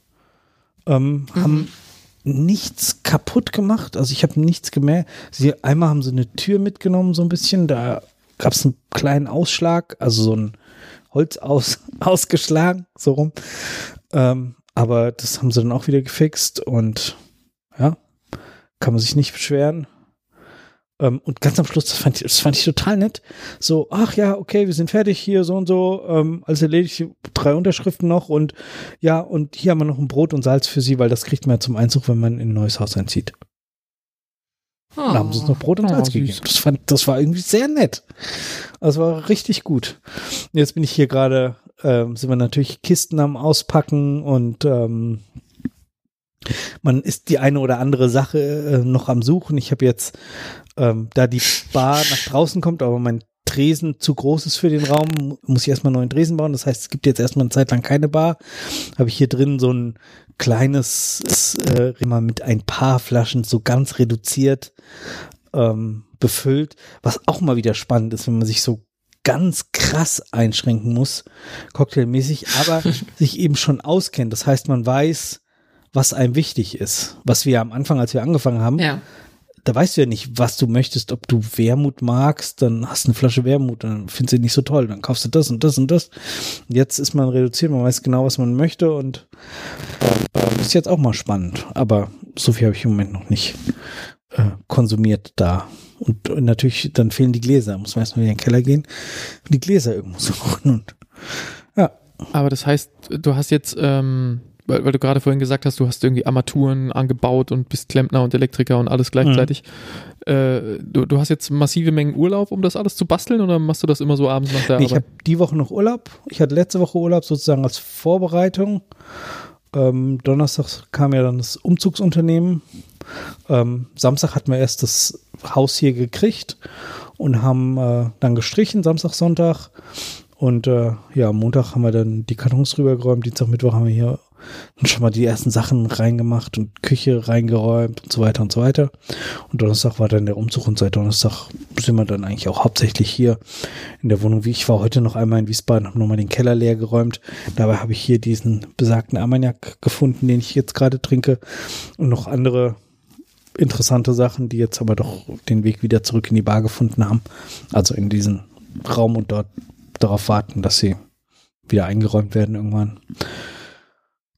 ähm, Mhm. haben nichts kaputt gemacht. Also ich habe nichts gemerkt. Sie, einmal haben sie eine Tür mitgenommen, so ein bisschen. Da gab es einen kleinen Ausschlag, also so ein Holz aus, ausgeschlagen, so rum. Ähm, aber das haben sie dann auch wieder gefixt und ja, kann man sich nicht beschweren. Ähm, und ganz am Schluss, das fand, ich, das fand ich total nett. So, ach ja, okay, wir sind fertig hier, so und so, ähm, alles erledigt, drei Unterschriften noch und ja, und hier haben wir noch ein Brot und Salz für Sie, weil das kriegt man ja zum Einzug, wenn man in ein neues Haus einzieht. Oh. Da haben sie uns noch Brot und Oh, Salz süß. gegeben. Das, fand, das war irgendwie sehr nett. Das war richtig gut. Jetzt bin ich hier gerade, ähm, sind wir natürlich Kisten am Auspacken und ähm, man ist die eine oder andere Sache äh, noch am Suchen. Ich habe jetzt, ähm, da die Bar nach draußen kommt, aber mein Tresen zu groß ist für den Raum, muss ich erstmal einen neuen Tresen bauen. Das heißt, es gibt jetzt erstmal eine Zeit lang keine Bar. Habe ich hier drin so ein kleines äh, immer mit ein paar Flaschen so ganz reduziert ähm, befüllt, was auch mal wieder spannend ist, wenn man sich so ganz krass einschränken muss, cocktailmäßig, aber sich eben schon auskennt. Das heißt, man weiß, was einem wichtig ist. Was wir am Anfang, als wir angefangen haben, Ja. da weißt du ja nicht, was du möchtest, ob du Wermut magst, dann hast du eine Flasche Wermut, dann findest du sie nicht so toll, dann kaufst du das und das und das. Jetzt ist man reduziert, man weiß genau, was man möchte und äh, ist jetzt auch mal spannend. Aber so viel habe ich im Moment noch nicht äh, konsumiert da. Und, und natürlich, dann fehlen die Gläser. Muss man erstmal wieder in den Keller gehen und die Gläser irgendwo suchen. Und ja. Aber das heißt, du hast jetzt, ähm, weil, weil du gerade vorhin gesagt hast, du hast irgendwie Armaturen angebaut und bist Klempner und Elektriker und alles gleichzeitig. Mhm. Äh, du, du hast jetzt massive Mengen Urlaub, um das alles zu basteln, oder machst du das immer so abends nach der Nee, ich Arbeit? habe die Woche noch Urlaub. Ich hatte letzte Woche Urlaub sozusagen als Vorbereitung. Ähm, Donnerstag kam ja dann das Umzugsunternehmen. Ähm, Samstag hatten wir erst das Haus hier gekriegt und haben äh, dann gestrichen, Samstag, Sonntag. Und äh, ja, am Montag haben wir dann die Kartons rübergeräumt. Dienstag, Mittwoch haben wir hier schon mal die ersten Sachen reingemacht und Küche reingeräumt und so weiter und so weiter. Und Donnerstag war dann der Umzug und seit Donnerstag sind wir dann eigentlich auch hauptsächlich hier in der Wohnung. Wie ich war heute noch einmal in Wiesbaden, habe nochmal den Keller leer geräumt. Dabei habe ich hier diesen besagten Armagnac gefunden, den ich jetzt gerade trinke und noch andere interessante Sachen, die jetzt aber doch den Weg wieder zurück in die Bar gefunden haben. Also in diesen Raum und dort darauf warten, dass sie wieder eingeräumt werden irgendwann.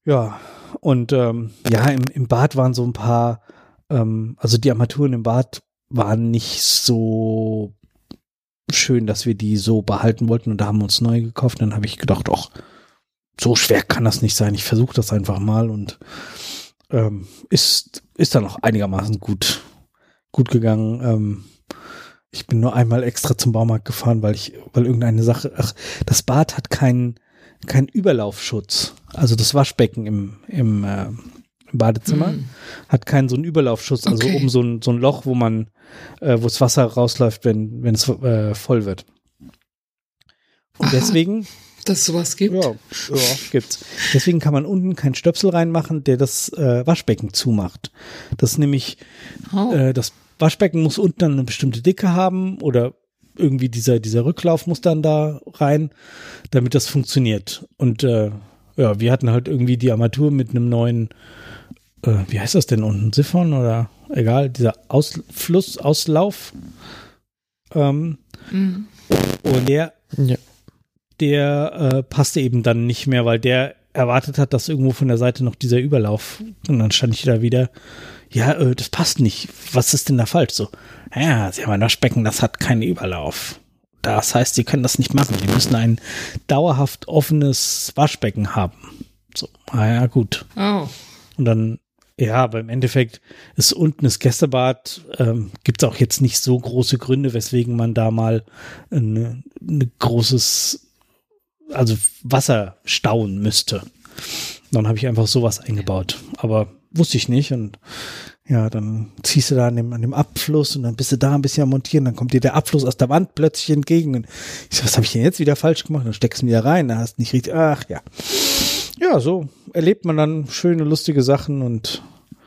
Ja, und ähm, ja, im, im Bad waren so ein paar, ähm, also die Armaturen im Bad waren nicht so schön, dass wir die so behalten wollten, und da haben wir uns neu gekauft. Dann habe ich gedacht, ach, so schwer kann das nicht sein. Ich versuche das einfach mal, und ähm, ist ist dann auch einigermaßen gut gut gegangen. Ähm, ich bin nur einmal extra zum Baumarkt gefahren, weil ich weil irgendeine Sache, ach, das Bad hat keinen keinen Überlaufschutz. Also das Waschbecken im im, äh, im Badezimmer mm. hat keinen so einen Überlaufschutz, also okay. oben so ein so ein Loch, wo man äh, wo das Wasser rausläuft, wenn wenn es äh, voll wird. Und Aha. deswegen dass es sowas gibt. Ja, ja, gibt's. Deswegen kann man unten keinen Stöpsel reinmachen, der das äh, Waschbecken zumacht. Das ist nämlich, oh. äh, das Waschbecken muss unten dann eine bestimmte Dicke haben, oder irgendwie dieser, dieser Rücklauf muss dann da rein, damit das funktioniert. Und äh, ja, wir hatten halt irgendwie die Armatur mit einem neuen, äh, wie heißt das denn unten? Siphon oder egal, dieser Ausfluss, Auslauf. Ähm, mhm. Und der ja. der äh, passte eben dann nicht mehr, weil der erwartet hat, dass irgendwo von der Seite noch dieser Überlauf, und dann stand ich da wieder, ja, äh, das passt nicht, was ist denn da falsch? So, ja, Sie haben ein Waschbecken, das hat keinen Überlauf. Das heißt, Sie können das nicht machen, Sie müssen ein dauerhaft offenes Waschbecken haben. So, naja, gut. Oh. Und dann, ja, aber im Endeffekt ist unten das Gästebad, ähm, gibt es auch jetzt nicht so große Gründe, weswegen man da mal ein ne großes also Wasser stauen müsste. Dann habe ich einfach sowas eingebaut. Aber wusste ich nicht. Und ja, dann ziehst du da an dem, an dem Abfluss, und dann bist du da ein bisschen am Montieren. Dann kommt dir der Abfluss aus der Wand plötzlich entgegen. Und ich so, was habe ich denn jetzt wieder falsch gemacht? Dann steckst du ihn wieder rein. Da hast du nicht richtig. Ach ja. Ja, so erlebt man dann schöne, lustige Sachen. Und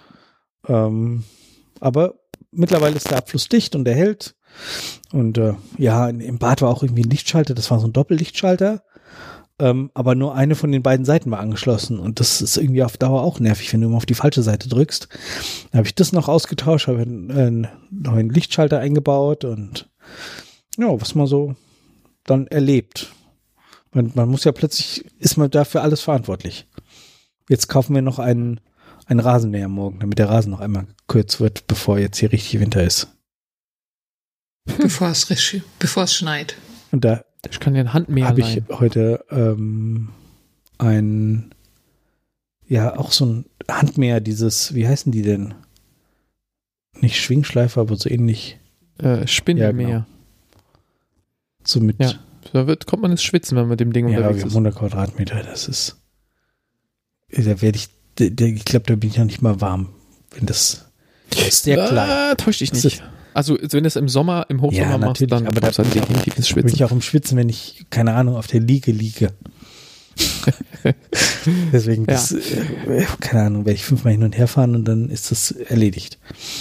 ähm, aber mittlerweile ist der Abfluss dicht und der hält. Und äh, ja, im Bad war auch irgendwie ein Lichtschalter. Das war so ein Doppellichtschalter. Ähm, aber nur eine von den beiden Seiten war angeschlossen, und das ist irgendwie auf Dauer auch nervig, wenn du immer auf die falsche Seite drückst. Da habe ich das noch ausgetauscht, habe einen, einen neuen Lichtschalter eingebaut, und ja, was man so dann erlebt. Man, man muss ja plötzlich, ist man dafür alles verantwortlich. Jetzt kaufen wir noch einen, einen Rasenmäher morgen, damit der Rasen noch einmal kurz wird, bevor jetzt hier richtig Winter ist. Bevor es, bevor es schneit. Und da Ich kann dir ein Handmäher habe ich heute ähm, ein, ja, auch so ein Handmäher, dieses, wie heißen die denn? Nicht Schwingschleifer, aber so ähnlich. Äh, Spindelmäher. Ja, genau. So mit. Ja, da wird, kommt man ins Schwitzen, wenn man mit dem Ding ja, unterwegs ist. hundert Quadratmeter, das ist, da werde ich, da, da, ich glaube, da bin ich ja nicht mal warm, wenn das, das ist sehr klein. Ah, täusch dich nicht. Also wenn du es im Sommer, im Hochsommer ja, machst, dann aber da halt definitiv ins Schwitzen. Bin ich auch im Schwitzen, wenn ich, keine Ahnung, auf der Liege liege. Deswegen, das, ja. äh, keine Ahnung, werde ich fünfmal hin und her fahren, und dann ist das erledigt.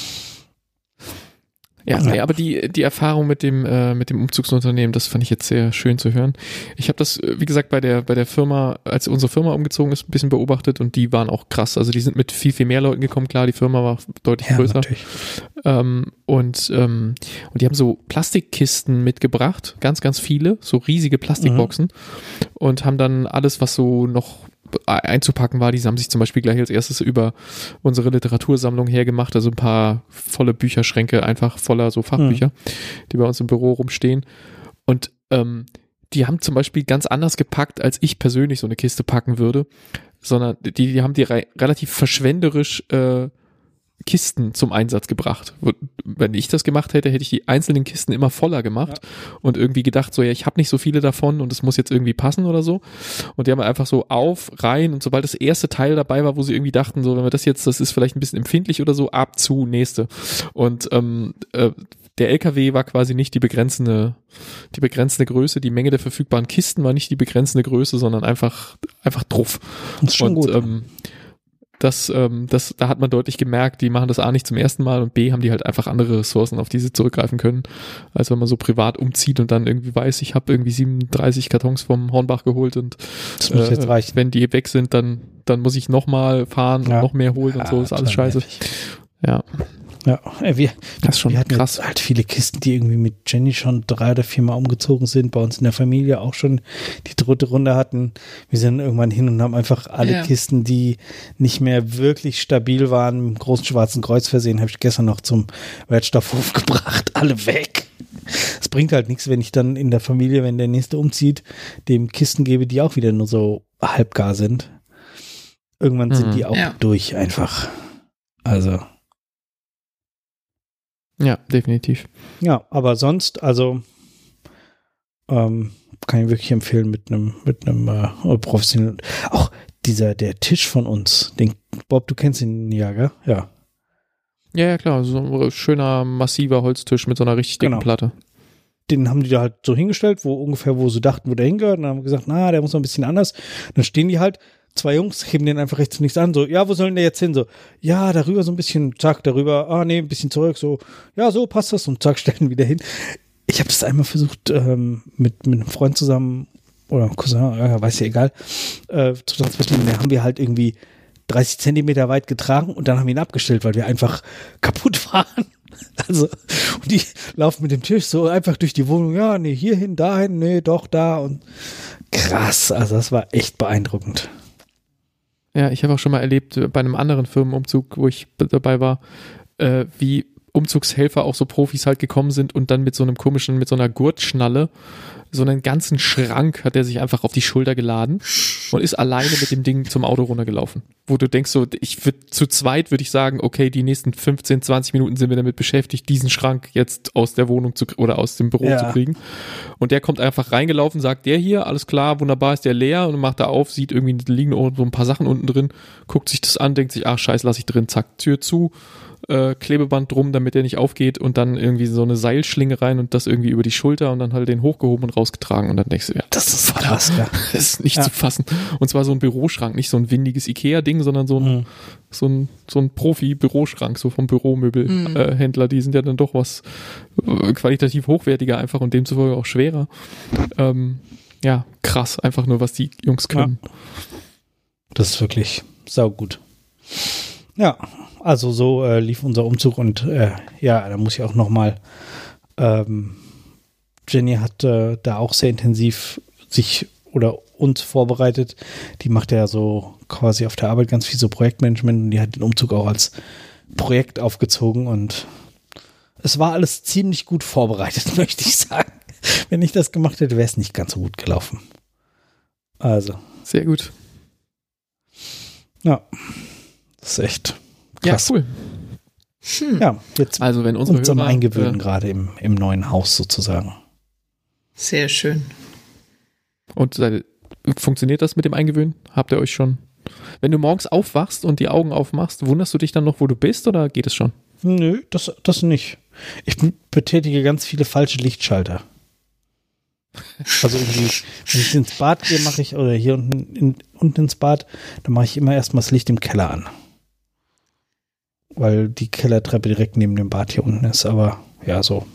Ja, ja. Nee, aber die die Erfahrung mit dem äh, mit dem Umzugsunternehmen, das fand ich jetzt sehr schön zu hören. Ich habe das, wie gesagt, bei der bei der Firma, als unsere Firma umgezogen ist, ein bisschen beobachtet, und die waren auch krass. Also die sind mit viel viel mehr Leuten gekommen. Klar, die Firma war deutlich ja, größer. Ähm, und ähm, und die haben so Plastikkisten mitgebracht, ganz ganz viele, so riesige Plastikboxen, mhm. und haben dann alles, was so noch einzupacken war, die haben sich zum Beispiel gleich als erstes über unsere Literatursammlung hergemacht, also ein paar volle Bücherschränke, einfach voller so Fachbücher, mhm. die bei uns im Büro rumstehen. Und ähm, die haben zum Beispiel ganz anders gepackt, als ich persönlich so eine Kiste packen würde, sondern die, die haben die re- relativ verschwenderisch äh, Kisten zum Einsatz gebracht. Wenn ich das gemacht hätte, hätte ich die einzelnen Kisten immer voller gemacht ja. und irgendwie gedacht, so ja, ich habe nicht so viele davon und es muss jetzt irgendwie passen oder so. Und die haben einfach so auf, rein, und sobald das erste Teil dabei war, wo sie irgendwie dachten, so wenn wir das jetzt, das ist vielleicht ein bisschen empfindlich oder so, ab zu, nächste. Und ähm, äh, der L K W war quasi nicht die begrenzende, die begrenzende Größe, die Menge der verfügbaren Kisten war nicht die begrenzende Größe, sondern einfach, einfach drauf. Das ist schon und, gut. Ähm, Das, ähm, das, da hat man deutlich gemerkt, die machen das A nicht zum ersten Mal, und B haben die halt einfach andere Ressourcen, auf die sie zurückgreifen können, als wenn man so privat umzieht und dann irgendwie weiß, ich habe irgendwie siebenunddreißig Kartons vom Hornbach geholt, und das muss äh, jetzt reichen. Wenn die weg sind, dann, dann muss ich nochmal fahren ja. und noch mehr holen, und ja, so, ist alles scheiße. Nervig. Ja. Ja, wir, das ist schon wir hatten krass. Halt viele Kisten, die irgendwie mit Jenny schon drei oder vier Mal umgezogen sind, bei uns in der Familie auch schon die dritte Runde hatten. Wir sind irgendwann hin und haben einfach alle ja. Kisten, die nicht mehr wirklich stabil waren, mit dem großen schwarzen Kreuz versehen, habe ich gestern noch zum Wertstoffhof gebracht, alle weg. Es bringt halt nichts, wenn ich dann in der Familie, wenn der Nächste umzieht, dem Kisten gebe, die auch wieder nur so halbgar sind. Irgendwann mhm. sind die auch ja. durch einfach. Also ja, definitiv. Ja, aber sonst, also ähm, kann ich wirklich empfehlen mit einem mit einem äh, professionellen. Auch dieser, der Tisch von uns, den Bob, du kennst ihn ja, gell? Ja. Ja, ja, klar, so ein schöner, massiver Holztisch mit so einer richtig dicken genau. Platte. Den haben die da halt so hingestellt, wo ungefähr, wo sie dachten, wo der hingehört. Und dann haben wir gesagt, na, der muss noch ein bisschen anders. Und dann stehen die halt, zwei Jungs, heben den einfach rechts und links an, so, ja, wo sollen der jetzt hin? So, ja, darüber so ein bisschen, zack, darüber, ah, nee, ein bisschen zurück, so, ja, so passt das und zack, stellen wieder hin. Ich habe das einmal versucht, ähm, mit, mit einem Freund zusammen, oder Cousin, ja, weiß ja egal, äh, zu transportieren. Da haben wir halt irgendwie dreißig Zentimeter weit getragen und dann haben wir ihn abgestellt, weil wir einfach kaputt waren. Also, und die laufen mit dem Tisch so einfach durch die Wohnung, ja, nee, hierhin, dahin, nee, doch, da und krass, also das war echt beeindruckend. Ja, ich habe auch schon mal erlebt bei einem anderen Firmenumzug, wo ich dabei war, äh, wie Umzugshelfer auch so Profis halt gekommen sind und dann mit so einem komischen, mit so einer Gurtschnalle, so einen ganzen Schrank hat er sich einfach auf die Schulter geladen und ist alleine mit dem Ding zum Auto runtergelaufen. Wo du denkst so, ich würde zu zweit würde ich sagen, okay, die nächsten fünfzehn, zwanzig Minuten sind wir damit beschäftigt, diesen Schrank jetzt aus der Wohnung zu oder aus dem Büro ja. zu kriegen. Und der kommt einfach reingelaufen, sagt, der hier, alles klar, wunderbar, ist der leer und macht da auf, sieht irgendwie, liegen so ein paar Sachen unten drin, guckt sich das an, denkt sich, ach scheiß, lass ich drin, zack, Tür zu. Äh, Klebeband drum, damit der nicht aufgeht und dann irgendwie so eine Seilschlinge rein und das irgendwie über die Schulter und dann halt den hochgehoben und rausgetragen und dann denkst du, ja, das ist krass, ja. Das ist nicht ja. zu fassen. Und zwar so ein Büroschrank, nicht so ein windiges Ikea-Ding, sondern so ein, mhm. so ein, so ein Profi-Büroschrank, so vom Büromöbelhändler, mhm. äh, die sind ja dann doch was äh, qualitativ hochwertiger einfach und demzufolge auch schwerer. Ähm, ja, krass, einfach nur, was die Jungs können. Ja. Das ist wirklich saugut. Ja, also so äh, lief unser Umzug und äh, ja, da muss ich auch nochmal, ähm, Jenny hat äh, da auch sehr intensiv sich oder uns vorbereitet. Die macht ja so quasi auf der Arbeit ganz viel so Projektmanagement und die hat den Umzug auch als Projekt aufgezogen und es war alles ziemlich gut vorbereitet, möchte ich sagen. Wenn ich das gemacht hätte, wäre es nicht ganz so gut gelaufen. Also. Sehr gut. Ja, das ist echt krass. Ja, cool. Hm. Ja, jetzt also wenn unsere uns zum Hörer, Eingewöhnen äh, gerade im, im neuen Haus sozusagen. Sehr schön. Und seid, funktioniert das mit dem Eingewöhnen? Habt ihr euch schon, wenn du morgens aufwachst und die Augen aufmachst, wunderst du dich dann noch, wo du bist oder geht es schon? Nö, das, das nicht. Ich betätige ganz viele falsche Lichtschalter. Also irgendwie, wenn ich ins Bad gehe, mache ich, oder hier unten, in, unten ins Bad, dann mache ich immer erstmal das Licht im Keller an. Weil die Kellertreppe direkt neben dem Bad hier unten ist, aber ja, so.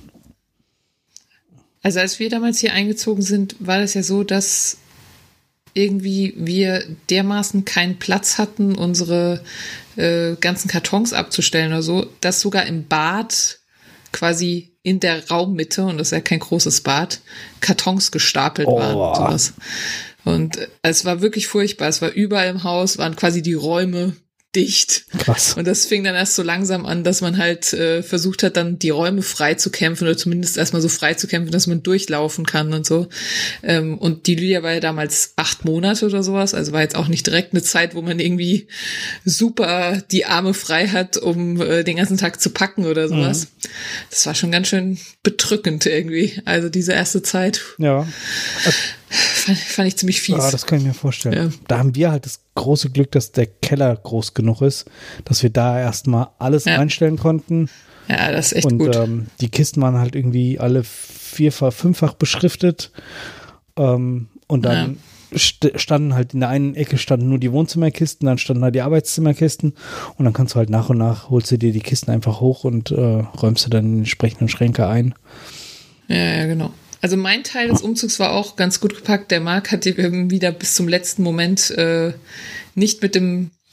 Also als wir damals hier eingezogen sind, war das ja so, dass irgendwie wir dermaßen keinen Platz hatten, unsere äh, ganzen Kartons abzustellen oder so, dass sogar im Bad quasi in der Raummitte, und das ist ja kein großes Bad, Kartons gestapelt oh. waren. Sowas. Und äh, es war wirklich furchtbar. Es war überall im Haus, waren quasi die Räume dicht. Krass. Und das fing dann erst so langsam an, dass man halt äh, versucht hat, dann die Räume frei zu kämpfen oder zumindest erstmal so frei zu kämpfen, dass man durchlaufen kann und so. Ähm, und die Lydia war ja damals acht Monate oder sowas, also war jetzt auch nicht direkt eine Zeit, wo man irgendwie super die Arme frei hat, um äh, den ganzen Tag zu packen oder sowas. Mhm. Das war schon ganz schön bedrückend irgendwie. Also diese erste Zeit. Ja. Fand, fand ich ziemlich fies. Ja, das kann ich mir vorstellen. Ja. Da haben wir halt das große Glück, dass der Keller groß genug ist, dass wir da erstmal alles ja. reinstellen konnten. Ja, das ist echt und, gut. Und ähm, die Kisten waren halt irgendwie alle vierfach, fünffach beschriftet. Ähm, und dann ja. st- standen halt in der einen Ecke standen nur die Wohnzimmerkisten, dann standen da die Arbeitszimmerkisten und dann kannst du halt nach und nach, holst du dir die Kisten einfach hoch und äh, räumst du dann in die entsprechenden Schränke ein. Ja, ja, genau. Also mein Teil des Umzugs war auch ganz gut gepackt. Der Marc hat wieder bis zum letzten Moment äh, nicht mit dem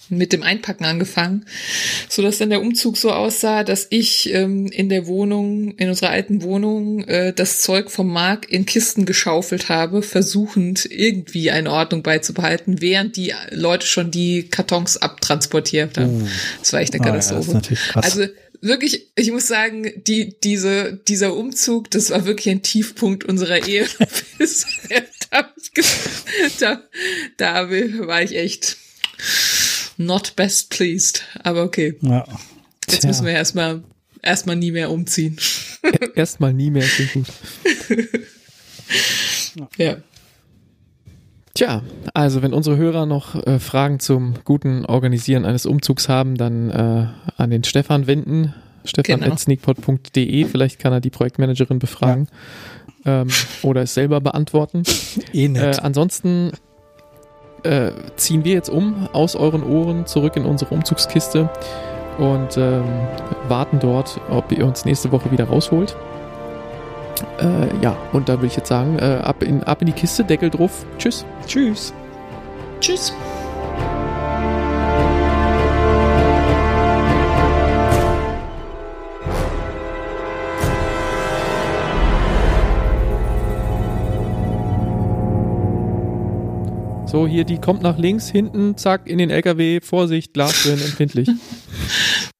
mit dem Einpacken angefangen, so dass dann der Umzug so aussah, dass ich ähm, in der Wohnung, in unserer alten Wohnung, äh, das Zeug vom Marc in Kisten geschaufelt habe, versuchend irgendwie eine Ordnung beizubehalten, während die Leute schon die Kartons abtransportiert haben. Uh. Das war echt eine Katastrophe. Oh, ja, das ist natürlich krass. Also wirklich, ich muss sagen, die, diese, dieser Umzug, das war wirklich ein Tiefpunkt unserer Ehe. da, da, da war ich echt not best pleased, aber okay. Ja. Jetzt müssen wir erstmal erstmal nie mehr umziehen. Erstmal nie mehr, klingt gut. Ja. Tja, also wenn unsere Hörer noch äh, Fragen zum guten Organisieren eines Umzugs haben, dann äh, an den Stefan wenden, stefan at sneakpot punkt de, vielleicht kann er die Projektmanagerin befragen ja. ähm, oder es selber beantworten. Eh nett. Äh, ansonsten äh, ziehen wir jetzt um aus euren Ohren zurück in unsere Umzugskiste und ähm, warten dort, ob ihr uns nächste Woche wieder rausholt. Äh, ja, und da würde ich jetzt sagen, äh, ab, in, ab in die Kiste, Deckel drauf. Tschüss. Tschüss. Tschüss. So, hier, die kommt nach links, hinten, zack, in den L K W, Vorsicht, Glas drin, empfindlich.